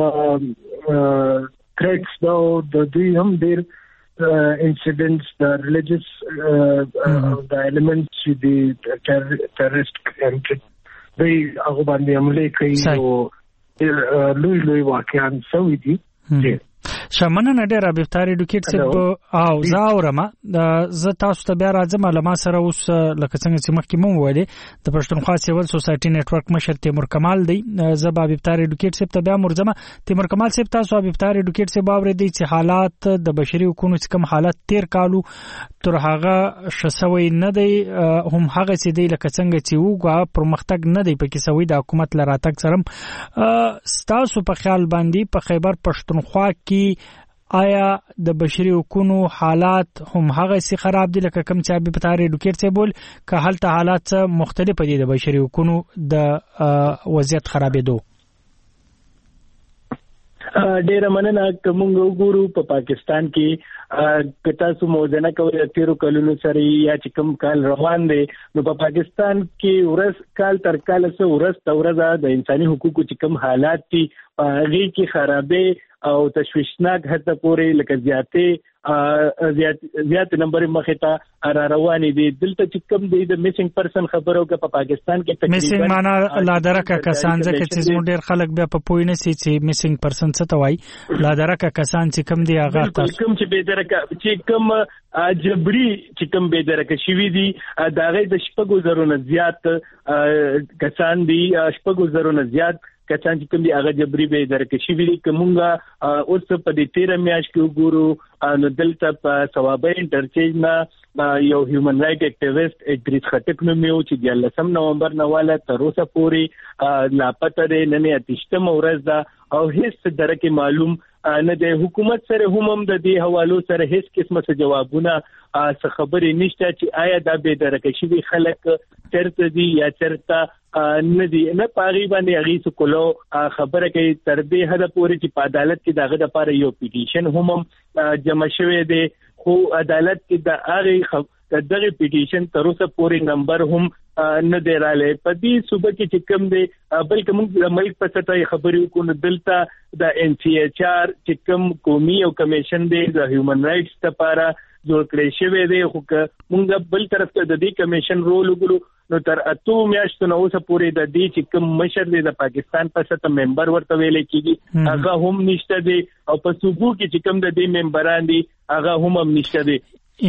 Speaker 19: کریکس دا د دوی هم ډیر انسیډنټس د ریلیجیس د ایلیمنټس د ټیرریست دی هغه باندې عملي کوي او لوی واقعان سوي دي
Speaker 18: شمنه ډېر ابفتار اډوکیټ سب او زاورما ز تاسو ته بیا راځم لما سره اوس لکه څنګه چې مخکې مو ویلې د پښتونخوا سیول سوسایټي نتورک مشر تیمور کمال دی زب ابفتار اډوکیټ سب ته بیا مرزمه تیمور کمال سب تاسو ابفتار اډوکیټ سب باورې دي چې حالات د بشري حقوقو څخه حالات تیر کالو تر هغه شسوي نه دی هم هغه چې دی لکه څنګه چې وګه پرمختګ نه دی پکې سوي د حکومت لراتک سره تاسو په خیال باندې په خیبر پښتونخوا کې آیا د بشري حقوقو حالات هم هغه سي خراب دي لکه کوم چې په تاریخ ډوکټ څه بول که حالت حالات مختلف دي د بشري حقوقو د وضعیت خرابېدو
Speaker 20: ډېر مننه کومو ګورو په پاکستان کې کتا سو موزنه کوي تیرو کلونو سره یا چې کوم کال روان دي نو په پاکستان کې ورس کال تر کال سره ورس تورزه د انساني حقوقو چې کوم حالات دي هغه کې خرابې او تشویشناک حتی پورې لکه زیات نمبر مخه ته را روانې دي دلته چې کوم دی د میسنګ پرسن خبرو کې په پاکستان کې تقریبا
Speaker 18: میسنګ معنا لادرکه کسان ځکه چې زموږ ډېر خلک بیا په پوی نه سي چې میسنګ پرسن څه ته وایي لادرکه کسان چې کوم دی هغه تاسو
Speaker 20: کوم چې به درکه چې کوم جبري چې کوم به درکه شوی دي دا غي د شپږو زرو نه زیات کسان دي شپږو زرو نه زیات کسان چې کوم دي هغه جبري به درکه شوی دي کومه اوس په دې 13 میاشت کې وګورو نو دلته په ثوابه انټرچینج نه یو هیومن رائټ اکټیویسټ ادریس خټک نومیو چې د 10 نومبر نواله تر اوسه پورې لاپته دی نه اتشتم ورځ دا او هیڅ درکه معلوم نه د حکومت سره هم د دې حوالو سره هیڅ قسمه څه جوابونه څه خبرې نشته چې آیا دا به درکه شي خلک چرته دي یا چرته نه دي نه پاغي باندې اغي څه کولو خبره کوي تر دې حد پورې چې په عدالت کې دغه لپاره یو پیټیشن هم جمع شوی دی خو عدالت کې د هغه دغه پیټیشن تر اوسه پورې نمبر هم نه دی رااله په دې صوبه کې چې کوم دی بلکې موږ د ملک په سطح خبرې وکړو دلته د ان سی ایچ آر چې کوم قومي او کمیشن دی د هیومن رائټس لپاره جوړ کړی شوی دی خو موږ بل طرف ته د دې کمیشن رول وګورو نو تر 8 میاشتو نو اوسه پورې د دې چې کوم مشر دی د پاکستان په سطح ممبر ورته ویل کېږي هغه هم نشته دی او په صوبو کې چې کوم د دې ممبران دي هغه هم نشته دی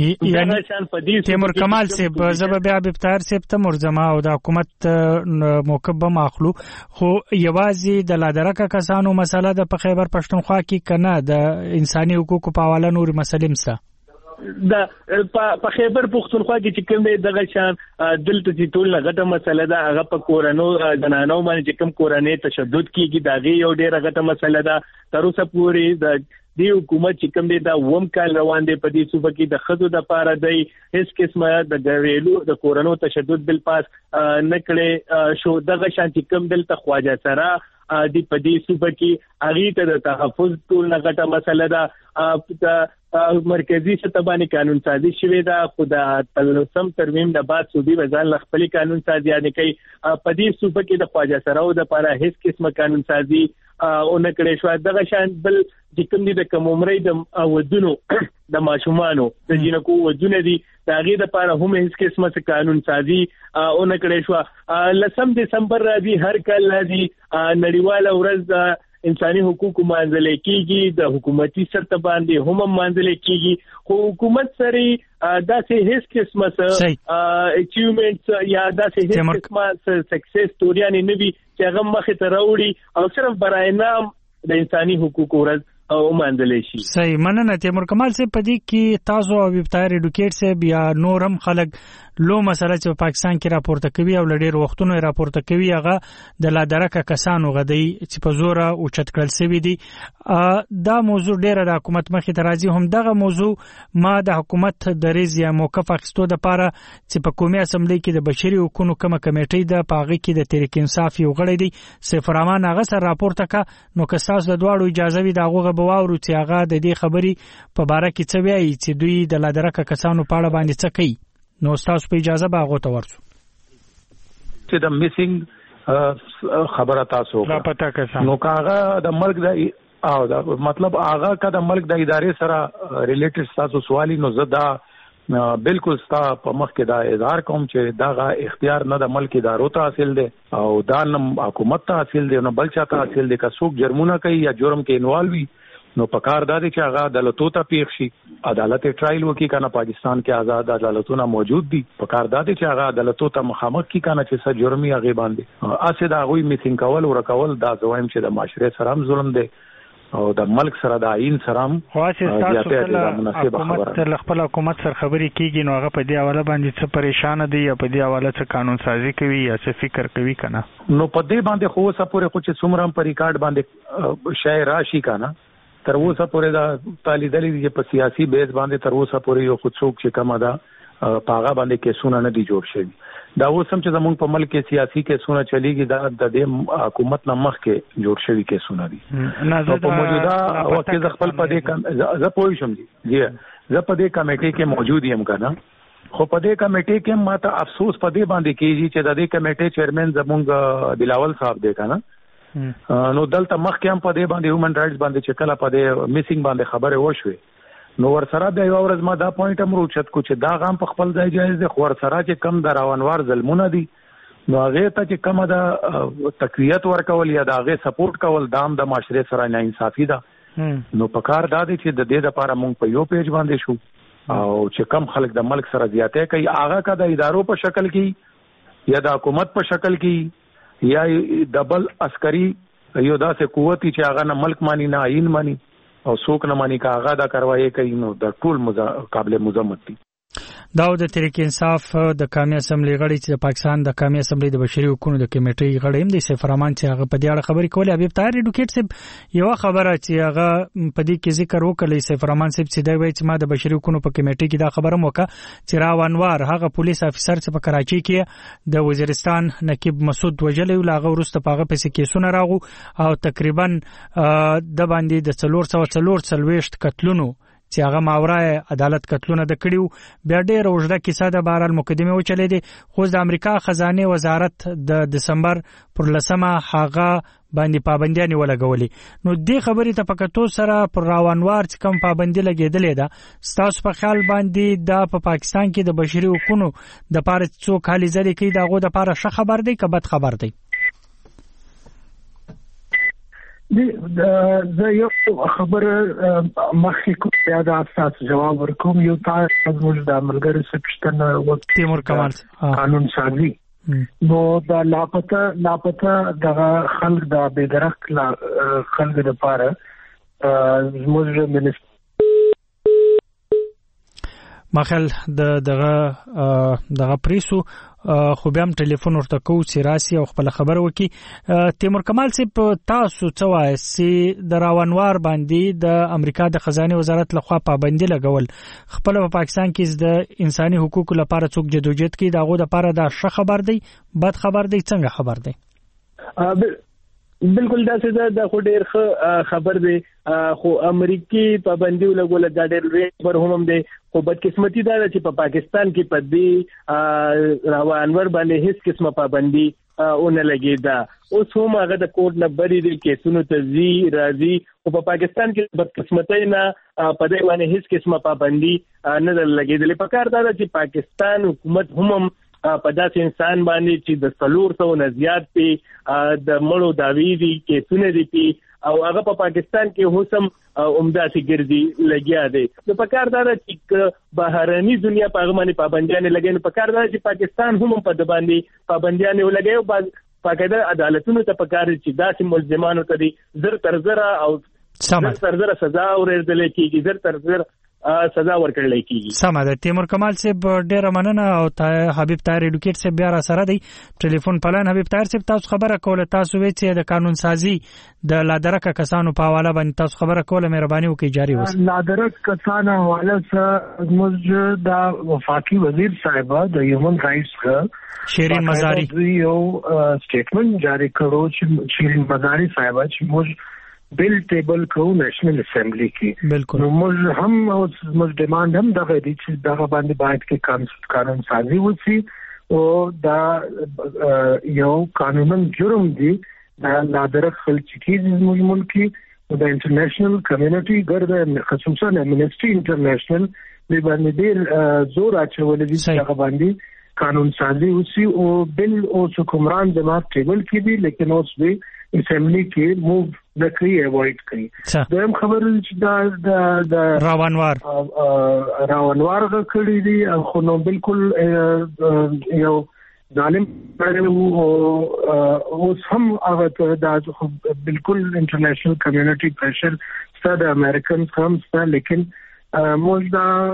Speaker 18: یعنی تیمور کمال صاحب زب بیا ابتار صاحب ته مرزما او د حکومت موقب ماخلو خو یوازې د لادرکه کسانو مسله د په خیبر پښتونخوا کې کنه د انساني حقوقو په حواله نور مسلې مسه
Speaker 20: دا په خیبر پښتونخوا کې چې کوم دی دغه شان دلته چې ټول غټه مسله ده هغه په کورانو جنانو باندې چې کوم کورانه تشدد کیږي دا یو ډیره غټه مسله ده تر اوسه پورې د دی حکومت چې کوم دی دا ووم کال روان دی په دې صوبه کې د خزو د پاره دی هیڅ قسمه د غویلو د کورونو تشدد بل پاس نکړي شو دغه شان چې کوم دلته خواجه سره دی په دې صوبه کې اغه ته د تحفظ ټول نغټه مسله ده مرکزی سطح باندې قانون سازي شوې ده خدا تلسم ترمیم د بعد صوبي وزارت خپل قانون سازي نه کوي په دې صوبه کې د خواجه سره او د لپاره هیڅ قسمه قانون سازي او نه کړي شو دغه شان بل چې کوم دي د کوم عمرې د ودونو د ماشومانو د جنکو ودونه دي داغه د لپاره هم هیڅ قسمه قانون سازي او نه کړي شو 10 دسمبر راځي هر کال راځي نړیواله ورځ انساني حقوق مانځل کېږي د حکومتي سرته باندې هم مانځل کېږي خو حکومت سره داسې هیڅ قسمه اچیومنټس یا داسې هیڅ قسمه سکسس ستوري نه وي چې هغه مخه ته راوړي او صرف برای نام د انساني حقوقو ورځ وماندلې شي.
Speaker 18: صحیح مننه تیمور کمال صاحب. په دې کې تاسو او ویبتایر ایډوکیټ صاحب یا نورم خلک لو مسله چې پاکستان کې راپورته کوي او لډیر وختونو راپورته کوي هغه د لادرکه کسانو غدي چې په زور او چت کړل سوي دي. دا موضوع ډیره د حکومت مخې ته راځي. هم دغه موضوع ما د حکومت د ریز یا موقف اخیستو د پاره چې په قومي اسمبلی کې د بشري حقوقو کومه کمیټې د پاغي کې د تحریک انصاف یو غړی دی سیف الرحمن هغه سره راپورته کا نو که تاسو د دواړو اجازه وي دغه بواورو چې هغه د دې خبري په باره کې څه وایي چې دوی د لادرکه کسانو په اړه باندې څه کوي. نو تاسو په اجازه به هغه ته ورسو
Speaker 21: چې د میسنګ خبره تاسو
Speaker 18: را پتا کسان
Speaker 21: نو کاغه د ملک د او دا مطلب هغه کا د ملک د ادارې سره ریلیټډ تاسو سوالي نو زدا بالکل ستا په مخ کې دا اظهار کوم چې دا اختیار نه د ملک ادارو ته حاصل دي او دا نه حکومت ته حاصل دي نو بل چا ته حاصل دي که څوک جرمونه کوي یا جرم کې انوالو وي نو پکار دا دي چې هغه عدالتو ته پیښ شي. عدالت ټرایل وکي کنه پاکستان کې آزاد عدالتونه موجود دي. پکار دا دي چې هغه عدالتو ته مخامخ کی کنه چې څه جرمي هغه باندې اسه دا غوي میسنګ کول او رکول دا زوایم چې د معاشره سره هم ظلم دي او د ملک سره د عین سره هم
Speaker 22: حکومت خپل حکومت سره خبري کیږي نو هغه په دې حواله باندې څه پریشان دي یا په دې حواله څه قانون سازي کوي یا څه فکر کوي کنه
Speaker 21: نو په دې باندې خو څه پورې خو چې څومره په ریکارډ باندې شای راشي کنه تر اوسه پورې دا طالبان دي په سیاسي بیس باندې تر اوسه پورې یو خودڅوک چې کما دا پاغه باندې کیسونه نه دي جوړ شوی. دا اوس هم چې زموږ په ملک کې سیاسي کیسونه چلیږي دا د دې حکومت نه مخ کې جوړ شوی کیسونه دي. په موجوده وخت کې خپل په دې زه پوه شم دي زه په دې کمیټې کې موجود یم کنه خو په دې کمیټې کې ماته افسوس په دې باندې کیږي چې د دې کمیټې چیرمن زموږ بلاول صاحب دی کنه نو دلته مخکې هم په دې باندې هیومن رائټس باندې چې کله په دې میسنګ باندې خبره وشوه نو ورسره د یو ورځ ما دا پوینټ هم روچت کو چې دا غام په خپل ځای جایز دي خو ورسره چې کم د راونوار ظلمونه دي نو هغه ته چې کم د تقویت ورکول یا د هغه سپورټ کول دام د معاشره سره نه انصافي ده نو په کار دا دي چې د دې لپاره مونږ په یو پیج باندې شو او چې کم خلک د ملک سره زیاته کوي هغه کا د ادارو په شکل کې یا د حکومت په شکل کې یا دبل عسکري یو داسې قوتي چې هغه نه ملک مانی نه عین مانی او څوک نه مانی کا هغه دا کاروایی کوي نو د ټول قابل مذمت دي.
Speaker 18: داود تحریک انصاف د قومي اسمبلی غړي چې د پاکستان د قومي اسمبلی د بشري حقوقو د کمیټې غړي هم د سیف الرحمن چې هغه په دې اړه خبرې کولې. حبیب طاهر ایډوکیټ صاحب یو خبره چې هغه په دې کې ذکر وکړي سیف الرحمن صاحب چې دا وایي چې ما د بشري حقوقو په کمیټې کې دا خبره موکه چې راونوار هغه پولیس افسر چې په کراچي کې د وزیرستان نقیب مسعود وجلی لاغه ورسته پاغه پسې کیسونه راغو او تقریبا د باندې د 440 قتلونو چې هغه ماورای عدالت قتلونه د کړیو بیا ډېر اوږده کیسه د بهرحال مقدمه وچلې دي خو د امریکا خزانه وزارت د دسمبر پر 10 هغه باندې پابندیاں ولګولې نو دې خبرې ته پکتو سره پر راونوار چې کم پابندي لګېدلې ده ستاسو په خیال باندې د په پاکستان کې د بشري حقوقو د پاره څوک حالي ځلې کوي دغه د پاره ښه خبر دی که بد خبر دی؟
Speaker 19: زه یو خبره مخکې کوم بیا د اساس جواب ورکوم یو تاسو موږ د ملګری سپشتنه وخت
Speaker 18: تیمور کمال
Speaker 19: قانون سازي نو دا لاپته د خلک د بيدرک خلک لپاره موږ منیسټر
Speaker 18: مخل دغه پریسو خو بیا هم ټلیفون ورته کوو چې راسي او خپل خبر وکي. تیمور کمال صاحب تاسو څه وایي چې د راونوار باندې د امریکا د خزانه وزارت لخوا پابندي لګول خپل په پاکستان کې د انساني حقوقو لپاره څوک جدوجہد کوي دغه لپاره دا ښه خبر دی بد خبر دی څنګه خبر دی؟
Speaker 20: بالکل دا څه د خو ډیر خبر دی خو امریکای پابندي ولګول دا ډیر لوی خبر هم دی خو بدقسمتي دا چې په پاکستان کې په دې راونور باندې هیڅ قسمه پابندي اون لګیدا اوس هم هغه د کوټ نه بری دي کیسونو ته راځي او په پاکستان کې بدقسمتي نه په دې باندې هیڅ قسمه پابندي نه لګیدلې په کار دا چې پاکستان حکومت هم په داسې انسان باندې چې د 400 نه زیات په د مړو داوی دي کیسونه دي او هغه په پاکستان کې هوسم عمده سي ګرځي لګیا دي نو په کار دا چې بهرني دنیا په باندې پابندیاں لګین په کار دا چې پاکستان هم په د باندې پابندیاں لګي او پاکستان عدالتونو ته په کار چې داسې ملزمانو ته دي زر تر زر او زر سزا ورکړل کیږي زر سزا ورکړل کیږي.
Speaker 18: سمه ده. تیمور کمال صاحب ډیره مننه او حبیب طاهر ایډوکیټ صاحب بیا را سره دی ټلیفون پلان. حبیب طاهر صاحب تاسو خبره کوله، تاسو وی چې د قانون سازي د لادرکه کسانو په حواله باندې تاسو خبره کوله، مهرباني وکړئ جاری اوسئ.
Speaker 19: لادرک کسانو حواله سره موږ د وفاقي وزیر صاحب د هیومن رائټس
Speaker 18: شیرین مزاری
Speaker 19: یو سټیټمنټ جاری کړو چې شیرین مزاری صاحب چې موږ بل ټیبل کو نېشنل اسمبلی کې
Speaker 18: بالکل.
Speaker 19: نو موږ هم موږ ډیماند هم دغه دي چې دغه باندې باید کې قانون سازي وشي او دا یو قانوني جرم دی دا لادرک خلک چې موږ ملکی د انټرنیشنل کمیونټي ګرځي خصوصا امنیسټي انټرنیشنل د باندې ډیر زور اچول دي چې هغه باندې قانون سازي وشي او بل او حکمران جماعت ټیبل کې دي لیکن اوس به اسمبلی کې موو نکړي اوایډ کړي. دیم خبر چې دا
Speaker 18: راونوار
Speaker 19: غکړي دي خو نو بالکل یو ظالم او اوس هم هغه دا بالکل انټرنیشنل کمیونټي پریشر ستاسو امریکن هم ستاسو لیکن موږ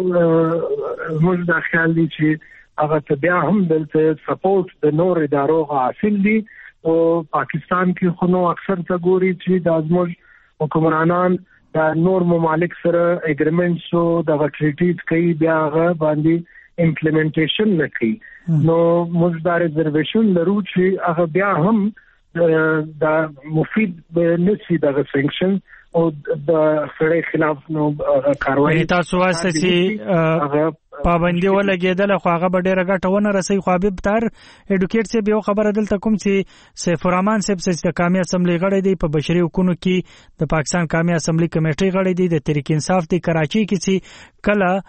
Speaker 19: دا خیال دي چې هغه بیا هم دلته سپورټ د نور ادارو حاصل دي او پاکستان کې خو نو اکثر څه ګوري چې د ازموج حکمرانان د نور ممالک سره اګریمنټس او د ټریټیز کوي بیا هغه باندې امپلیمنټیشن نه کوي. نو موږ دا ریزرویشن لرو چې هغه بیا هم د مفید نشي د سانکشن او د سړي خلاف نو کاروایی
Speaker 18: تاسو واسه چې پابندي ولګیدل خو هغه به ډیره ګټه ونه رسي. خو حبیب طاهر ایډوکیټ صاحب یو خبره دلته کوم چې سیف الرحمن صاحب چې د قومي اسمبلی غړی دی په بشري حقوقو کې د پاکستان قومي اسمبلی کمیټې غړی دی د تحریک انصاف دی کراچي کې چې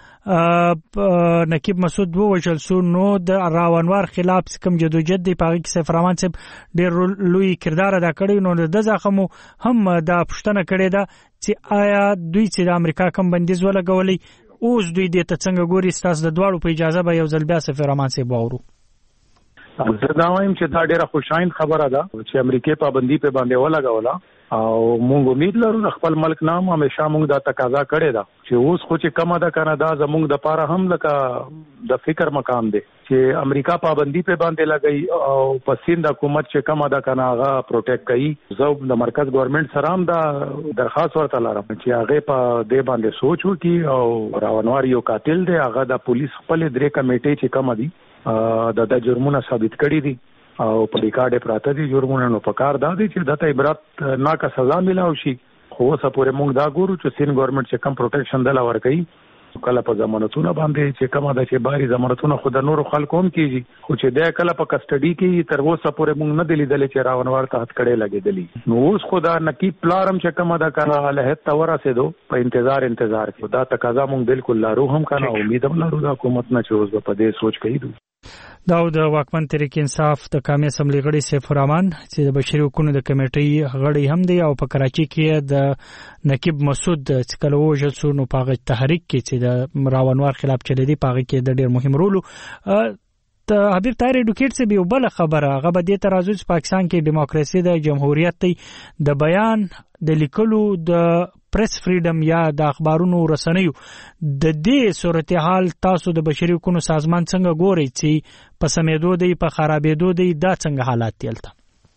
Speaker 18: کله نقیب مسعود ووژل سو نو د راونوار خلاف کوم جدوجہد دی پاغي کې سیف الرحمن صاحب ډیر لوی کردار ادا کړی نو د زخمو هم د پښتنه کړی دا چې آیا دوی چې د امریکا کم بندیز ولګولې اوس دوی دې ته څنګه ګوري؟ تاسو د دواړو په اجازه به یو ځل بیا سفیر رحمان صاحب واورو.
Speaker 21: زه دا وایم چې دا ډیره خوشاین خبره ده چې امریکای پابندي په باندې ولګوله او موږ امید لرو خپل ملک نام همیشه موږ دا تقاضا کړی دا چې اوس خو چې کم ده کنه دا زموږ د پاره هم لکه د فکر مقام دی چې امریکا پابندي په باندې لګي او پسند حکومت چې کم ده کنه هغه پروټیکټ کوي. زه د مرکز گورنمنت سره هم دا درخواست ورته لرم چې هغه په دې باندې سوچ وکړي او راونوار یو قاتل دی هغه د پولیس خپل درې کمیټې چې کم دي د جرمونه ثابت کړي دي او په ریکارډ پراته دي جرمونه نو په کار دا دي چې دته عبرت ناکه سزا ملاوي شي. خو اوسه پورې موږ دا ګورو چې سین ګورنمنت چې کم پروټیکشن دلا ورکړي کله په ضمانتونه باندې چې کومه د چې باري ضمانتونه خود نور خلکو هم کیږي خو چې د کله په کسټډي کې تر اوسه پورې موږ نه دلی دلې چې راونوار ته هټ کړي لګېدلی. نو اوس خدا نقیب پلارم چې کومه دا کنه له ته ورسېدو په انتظار کې دا تقاضا موږ بالکل لارو هم کنه امید هم لرو د حکومت نه چې اوس په دې سوچ کوي.
Speaker 18: دا د واکمن تحریک انصاف د قومي اسمبلی غړي سیف الرحمن چې د بشري حقوقو د کمیټې غړي هم دی او په کراچي کې د نقیب مسعود چې کله وژل شو نو په تحریک کې چې د راونوار خلاف چلی دی په کې د ډیر مهم رول د حبیب طاهر ایډوکیټ څخه یو بل خبره هغه به د ترازو چې پاکستان کې دیموکراسي د جمهوریت دی د بیان د لیکلو د پریس فریډم یا د اخبارونو رسنیو د دې صورتحال تاسو د بشري حقوقو سازمان څنګه ګورئ چې په سمېدو دی په خرابېدو دی دا څنګه حالات دي؟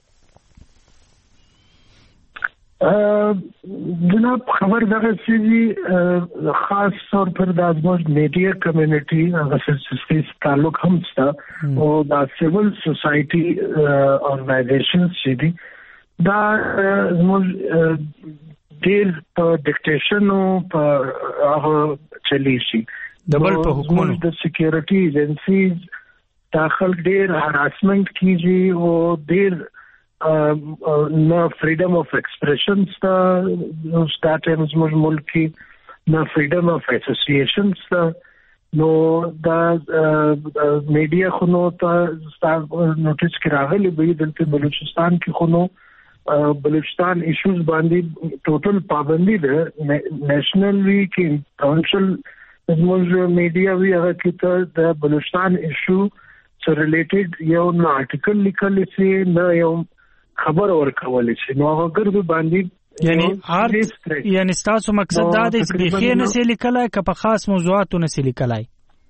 Speaker 19: جناب خبر دغه چې خاص طور پر د ازموج میډیا کمیونټي هغه سیس تعلق هم شته او د سیول سوسایټي اورګنایزیشنز چې دي دا ازموج ډیر په ډیکټیشن او په هغه چلی شي
Speaker 18: دبل په حکومت
Speaker 19: د سکیورټي ایجنسیز داخل ډیر هراسمنت کیږي او ډیر نه فریډم اف ایکسپریشن ستاسو زموږ ملکی نه فریډم اف اسوسییشن نو دا میډیا خو نو ته نوټیس کې راغلي به دلته بلوچستان کې خو نو بلوچستان ایشوز باندې ټوټل پابندي ده نېشنلي کې پروینشل زموږ میډیا وی هغه کې ته د بلوچستان ایشو سره ریلیټډ یو آرټیکل لیکل شي نه یو خبر ورکول شي نو هغه ګرځي باندې
Speaker 18: یعنی تاسو مقصد دا دی چې بخیر نسی لیکلای که په خاص موضوعاتو نسی لیکلای؟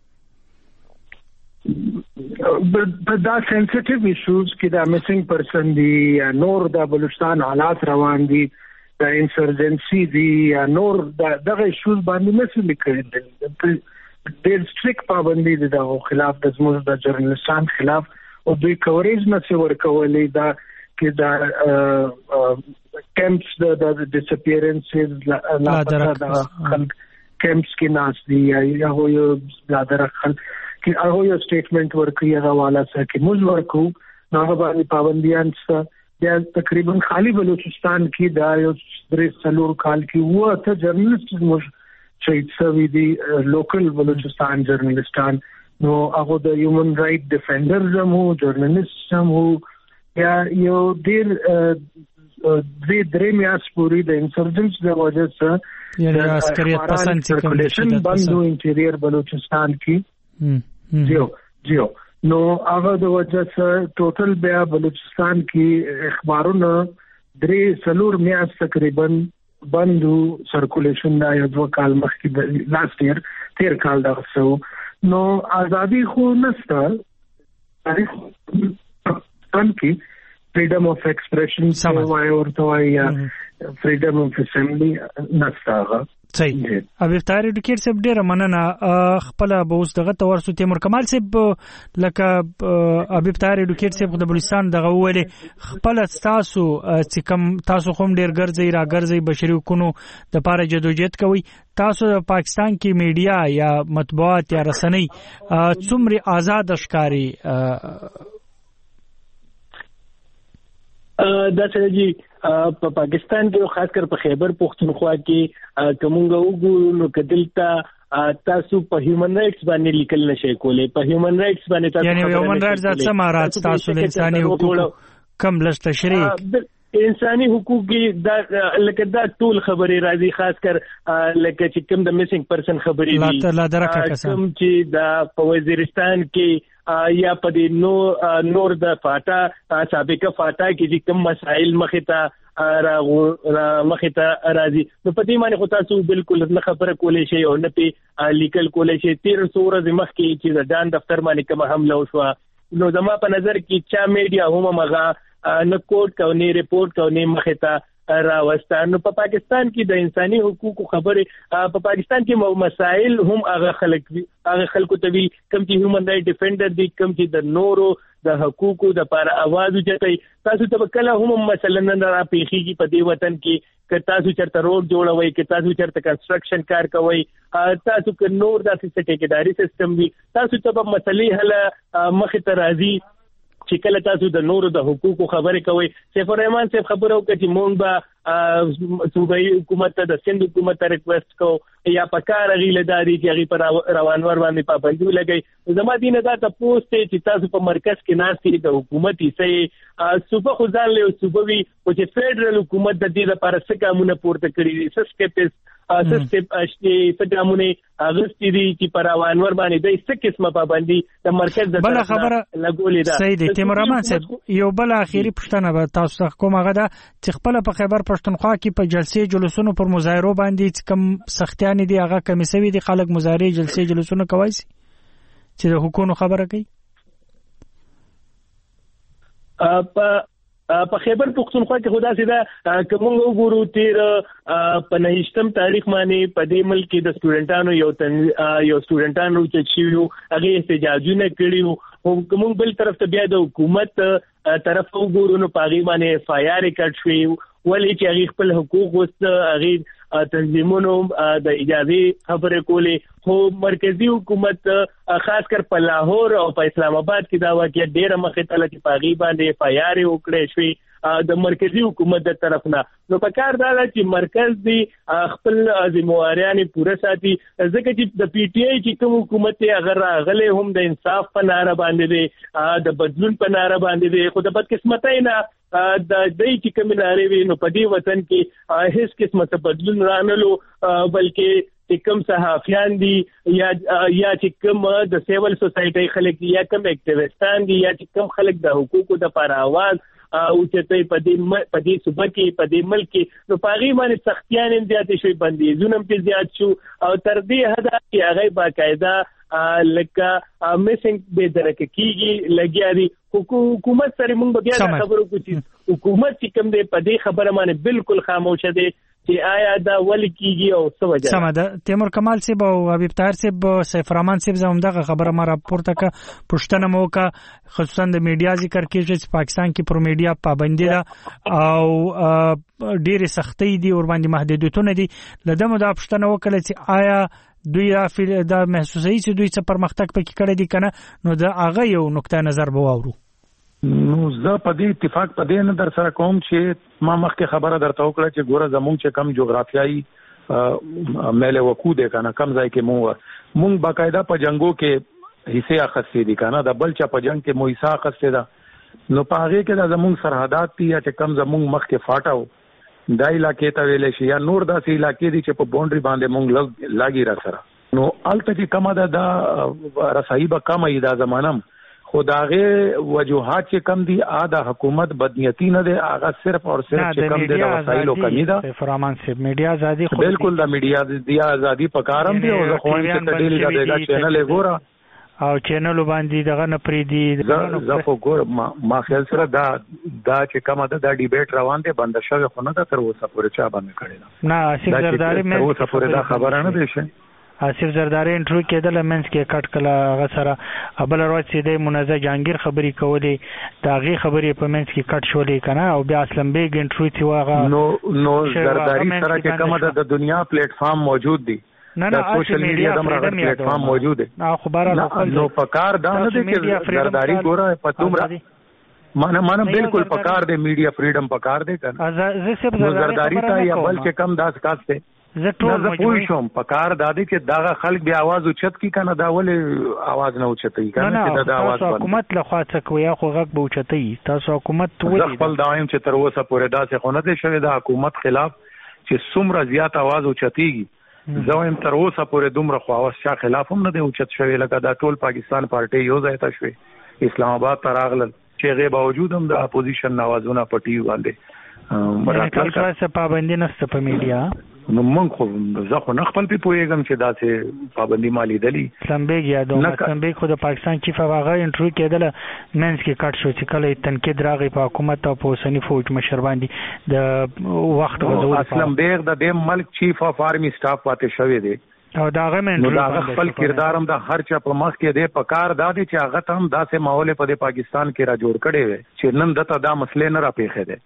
Speaker 19: دا سنسټیو ایشوز کې دا میسنګ پرسن دی یا نور د بلوچستان حالات روان دي د انسرجنسی دی یا نور دغه ایشوز باندې نسی لیکل ډېر سټریک پابندي دي د خلاف د زموږ د جرنالستان خلاف او دوی کوریج نسی ورکولې دا کې دا کیمپس د ډیسپیرنسز لا پتا کیمپس کې ناس دي یا هو یو زیاده رخل کې هغه یو سټیټمنټ ورکړي هغه والا سره کې موږ ورکو هغه باندې پابندیان څه بیا تقریبا خالی بلوچستان کې دا یو درې څلور کال کې وو ته جرنالست موږ شهید شوی دي لوکل بلوچستان جرنالستان نو هغه د هیومن رائټ ډیفندرز هم وو جرنالست هم وو یا یو ډیر درې میاشتې پورې د انسرجنس د وجه سره
Speaker 18: یعنی عسکریت پسند چې کوم
Speaker 19: شي بندو انټیریر بلوچستان کې جیو نو هغه د وجه سره ټوټل بیا بلوچستان کې اخبارونه درې څلور میاشتې تقریبا بندو سرکولیشن دا یو دوه کال مخکې لاست ایئر تیر کال دا سو نو ازادي خو نشته تاریخ ان کې freedom of expression وای ورته یا freedom of assembly نشته.
Speaker 18: صحیح. ابي افطار اډوکیټ صاحب ډیره مننه خپل به اوس دغه تورسو تیمور کمال صاحب لکه ابي افطار اډوکیټ صاحب د بلوچستان دغه ویلې خپل تاسو چې کوم تاسو کوم ډیر ګرځي را ګرځي بشري حقوقو د پاره جدوجہد کوي تاسو د پاکستان کې میډیا یا مطبوعات یا رسنۍ څومره آزاد ښکاری
Speaker 20: دا څنګه جی په پاکستان کې خاص کر په خیبر پختونخوا کې کومګه وګورو نو کدلتا تاسو په هیومن رائټس باندې لیکل نشئ کولای په هیومن رائټس باندې تاسو
Speaker 18: یعنی هیومن رائټس د سمارات تاسو د انساني حقوقو کم لږ تشریح
Speaker 20: انساني حقوق کې دا لکه دا ټول خبرې راځي خاص کر لکه چې کوم د میسنګ پرسن خبرې دي کوم چې دا په وزیرستان کې یا په دې نور د فاټا سابقه فاټا کې چې کوم مسائل مخې ته راځي نو په دې باندې خو تاسو بالکل نه خبره کولای شئ او نه په لیکل کولای شئ 1300 ورځې مخکې چې د ډان دفتر باندې کوم حمله وشو نو زما په نظر کې چا میډیا هم مغه نه کوټ کوي ریپورت کوي مخې ته راوستان نو په پاکستان کې د انساني حقوقو خبره په پاکستان کې مسائل هم هغه خلکو ته وی کم چې هیومن رائټ ډیفندر دي کم چې د نورو د حقوقو د لپاره आवाज وچتای تاسو ته کله هم مثلا نه را پیخيږي په دې وطن کې که تاسو چرته روډ جوړوي که تاسو چرته کنستراکشن کار کوي تاسو که نور داسې ټیکداري سیستم وي تاسو ته په مسلې هله مخ ته راځي چې کله تاسو د نورو د حقوقو خبرې کوي سیف الرحمن صاحب خبرو کوي چې مونږ به صوبایي حکومت ته د سند حکومت ته ریکوست کو یا پکار غیله دادي چې غي پر روانور باندې پابندي لګي زما دینه دا ته پوسټ چې تاسو په مرکز کې ناشتي د حکومت یې صوبه خدان له صوبوي او چې فدرال حکومت د دې لپاره څه کارونه پورته کړی سسټپس سسټپ اشتي سګامونه اغستی دي چې پر روانور باندې د څه قسمه پابندي د مرکز د
Speaker 18: بل خبره
Speaker 20: لګولې ده
Speaker 18: سید تیمور رحمان صاحب یو بل اخیری پښتنه به تاسو ته کومه غدا چې خپل په خیبر پښتونخوا کې په جلسې جلوسونو پر مظاهرو باندې کم سختیان دي هغه کمیسوي دي خلک مظاهره جلسې جلوسونو کوي چې د حکومت خبره کوي په خیبر پختونخوا کې خدا سیده کوم وګورو تیر په 9 تاریخ باندې په دې ملک کې د سټوډنټانو یو سټوډنټانو چې شیو هغه احتجاجونه کړیو او کوم بل طرف ته بیا د حکومت طرف وګورو نو پاغي باندې فایار کټ شوی ولې چې هغه خپل حقوق وست هغه تنظیمونو د اجازه خبره کولې خو مرکزی حکومت خاص کر په لاهور او په اسلام آباد کې دا واقعي ډېر مخه تل چې پاغي باندې فایار وکړې شوی د مرکزی حکومت د طرف نه نو په کار دا چې مرکز دی خپل ذمہواریان پوره ساتي ځکه چې د پی ټی آی چې کوم حکومت اگر غلې هم د انصاف په ناره باندې دی د بدلون په ناره باندې دی خو د بدقسمتۍ نه د دې چې کوم ناره وي نو په دې وطن کې هیڅ قسمه بدلون رانلو بلکې کوم صحافیان دي یا چې کوم د سیول سوسایټي خلک یا کوم اکټیویستان دي یا چې کوم خلک د حقوقو د پر आवाज
Speaker 20: اوچتې پدې صوبه کې پدې ملک کې نو پاغي باندې سختيان هم زیات شي بندیزونه هم زیات شو او تر دې حد چې هغه باقاعده لکه میسنګ به درکه کیږي لګیا دي حکومت سره موږ بیا خبرو کوو چې حکومت چې کوم دې پدې خبره باندې بالکل خاموش دي چې آیا دا ول کیږي او څه وجه
Speaker 18: سم ده. تیمور کمال صاحب او حبیب طاهر صاحب سیف الرحمن صاحب زموږه خبره ما راپورته کا پښتنه موکا خصوصا د میډیا ذکر کیږي چې پاکستان کې پر میډیا پابندي ده او ډېر سختۍ دي او باندې محدودیتونه دي لدمو دا پښتنه وکړه چې آیا دوی دا محسوسوي چې دوی څه پرمختګ پکې کړی دي کنه نو دا هغه یو نقطه نظر به واورو.
Speaker 21: نو زه په دې اتفاق په دې نه در سره کوم چې ما مخکې خبره درته وکړه چې ګوره زموږ چې کم جغرافیایي میله وقوع دی کنه کم ځای کې مونږ باقاعده په جنگو کې حصے اخستې دي کنه د بل چا په جنگ کې مو حصہ اخستې ده نو په هغه کې د زموږ سرحدات دي چې کم زموږ مخ کې فاټاو دا علاقې ته ویلې شي یا نور داسې علاقې دي چې په باونډري باندې مونږ لاګي را سره نو الته چې کم ده دا رسایي به کم ای دا زمانم خداغه وجوهات چې کم دي د حکومت بدنیتی نه ده هغه صرف او صرف چې کم دي د وسایلو کمی ده
Speaker 18: فرمان صاحب میډیا ازادي خو
Speaker 21: بالکل د میډیا د ازادي پکارم دي او خو ان څه ډیلی دا چینل ګوره
Speaker 18: او چینل باندې دغه نه پریدي
Speaker 21: زه خو ګور ما خیال سره دا چې کومه دا ډیبیټ روان دي بند شوی خو نه تر اوسه پورې چا باندې کړی
Speaker 18: نه آصف زرداری مې
Speaker 21: اوسه پورې دا خبره نه دی شي
Speaker 18: آصف زرداری انټرویو کېدل منځ کې کټ کله هغه سره ابل ورځ چې د منازع جهانگیر خبري کولې دا غي خبري په منځ کې کټ شولې کنه او بیا اسلم بیگ انټرویو چې واغه
Speaker 21: نو زرداری سره چې کومه د دنیا پلیټ فارم موجود دي
Speaker 18: نه
Speaker 21: سوشل میډیا دمره پلیټ فارم موجود دی نو پکار دا نه دی چې زرداری ګوره په تومره مانه بالکل پکار دی میډیا فریډم پکار دی کنه زرداری ته یا بل چې کم داس کاسته زه پوه شوم پکار دادی چې دا خلک بیا आवाज اوچت کی کنه دا ولې आवाज نه اوچتای کنه چې دا आवाज
Speaker 18: حکومت له خوا څه کوي خو غږ به اوچتای تاسو حکومت ولې
Speaker 21: خپل دایم چې تر اوسه پورې داسې خونه دي شوی د حکومت خلاف چې څومره زیات आवाज اوچتيږي زویم تر اوسه پورې دومره خو اواز شاه خلاف هم نه دی اوچت شوی لکه دا ټول پاکستان پارټي یو ځای ته شوی اسلام آباد ته راغلل چې غي باوجود هم د اپوزیشن نوازونه پټي باندې
Speaker 18: مرکز څه پابندي نشته په میډیا
Speaker 21: نو مونږ خو زه خو نه خپل پیږم چې داسې پابندي مالی دلی
Speaker 18: سمبیګ یادو سمبیګ خو د پاکستان چیف هغه انټرویو کېدل منځ کې کټ شو چې کله تنقید راغی په حکومت او په اوسنی فوج مشر باندې د وخت غوښتل
Speaker 21: اسلم بیگ د دې ملک چیف اف آرمی سټاف پاتې شوی دی
Speaker 18: او داغه من
Speaker 21: دا خپل کردارم د هر چا په مخ کې دی پکار دادی چې هغه هم داسې ماحول په پاکستان کې را جوړ کړي وي چې نن دته دا مسلې نه را پیښې دي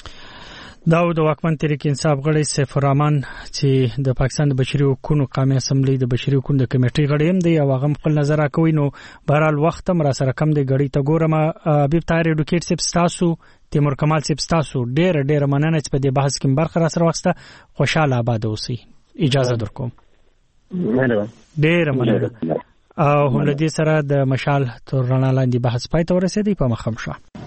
Speaker 18: داود واکمن تحریک انصاف غړی سیف الرحمن چې د پاکستان د بشري حقوقو قومي اسمبلی د بشري حقوقو د کمیټې غړی هم دی او هغه خپل نظر راکوي نو بهرحال وخت هم را سره کم دی غړی ته ګورم حبیب طاهر اډوکیټ سیب تاسو تیمور کمال سیب تاسو ډېر مننه چې په دې بحث کې برخه را سره وخته خوشاله آباد اوسئ اجازه درکوم ډېر مننه او هم دې سره د مشال تر رڼا لاندې بحث پای ته ورسېدی په مخم شه